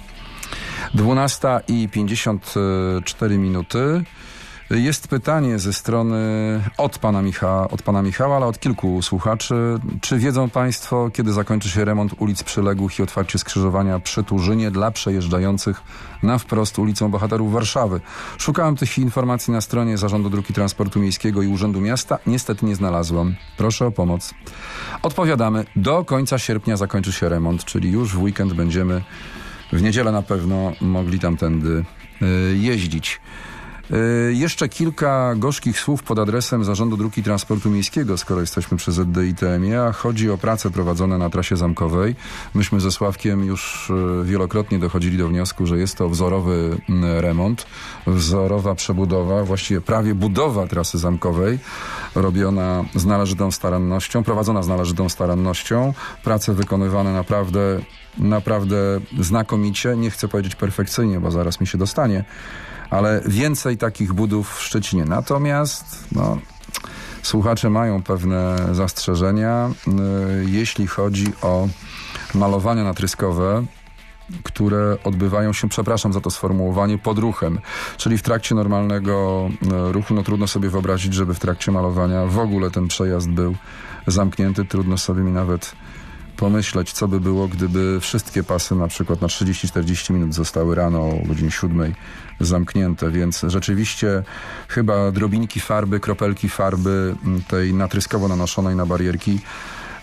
S2: dwunasta i pięćdziesiąt cztery minuty. Jest pytanie ze strony od pana, Micha, od pana Michała, ale od kilku słuchaczy. Czy wiedzą Państwo, kiedy zakończy się remont ulic przyległych i otwarcie skrzyżowania przy Turzynie dla przejeżdżających na wprost ulicą Bohaterów Warszawy? Szukałem tych informacji na stronie Zarządu Dróg i Transportu Miejskiego i Urzędu Miasta. Niestety nie znalazłam. Proszę o pomoc. Odpowiadamy. Do końca sierpnia zakończy się remont, czyli już w weekend będziemy w niedzielę na pewno mogli tamtędy yy, jeździć. Yy, jeszcze kilka gorzkich słów pod adresem Zarządu Dróg i Transportu Miejskiego, skoro jesteśmy przy Z D I T M ie, a chodzi o prace prowadzone na trasie zamkowej. Myśmy ze Sławkiem już yy, wielokrotnie dochodzili do wniosku, że jest to wzorowy yy, remont, wzorowa przebudowa, właściwie prawie budowa trasy zamkowej, robiona z należytą starannością, prowadzona z należytą starannością, prace wykonywane naprawdę, naprawdę znakomicie, nie chcę powiedzieć perfekcyjnie, bo zaraz mi się dostanie, ale więcej takich budów w Szczecinie. Natomiast no, słuchacze mają pewne zastrzeżenia, yy, jeśli chodzi o malowania natryskowe, które odbywają się, przepraszam za to sformułowanie, pod ruchem. Czyli w trakcie normalnego yy, ruchu, no trudno sobie wyobrazić, żeby w trakcie malowania w ogóle ten przejazd był zamknięty. Trudno sobie mi nawet pomyśleć, co by było, gdyby wszystkie pasy na przykład na trzydzieści czterdzieści minut zostały rano o godzinie siódmej zamknięte, więc rzeczywiście chyba drobinki farby, kropelki farby tej natryskowo nanoszonej na barierki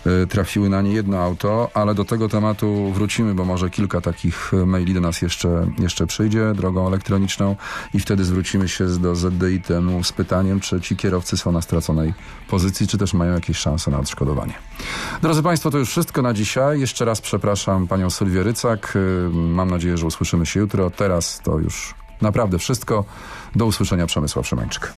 S2: trafiły na nie jedno auto, ale do tego tematu wrócimy, bo może kilka takich maili do nas jeszcze, jeszcze przyjdzie drogą elektroniczną i wtedy zwrócimy się do Z D I temu z pytaniem, czy ci kierowcy są na straconej pozycji, czy też mają jakieś szanse na odszkodowanie. Drodzy Państwo, to już wszystko na dzisiaj. Jeszcze raz przepraszam panią Sylwię Rycak. Mam nadzieję, że usłyszymy się jutro. Teraz to już naprawdę wszystko. Do usłyszenia, Przemysław Szymańczyk.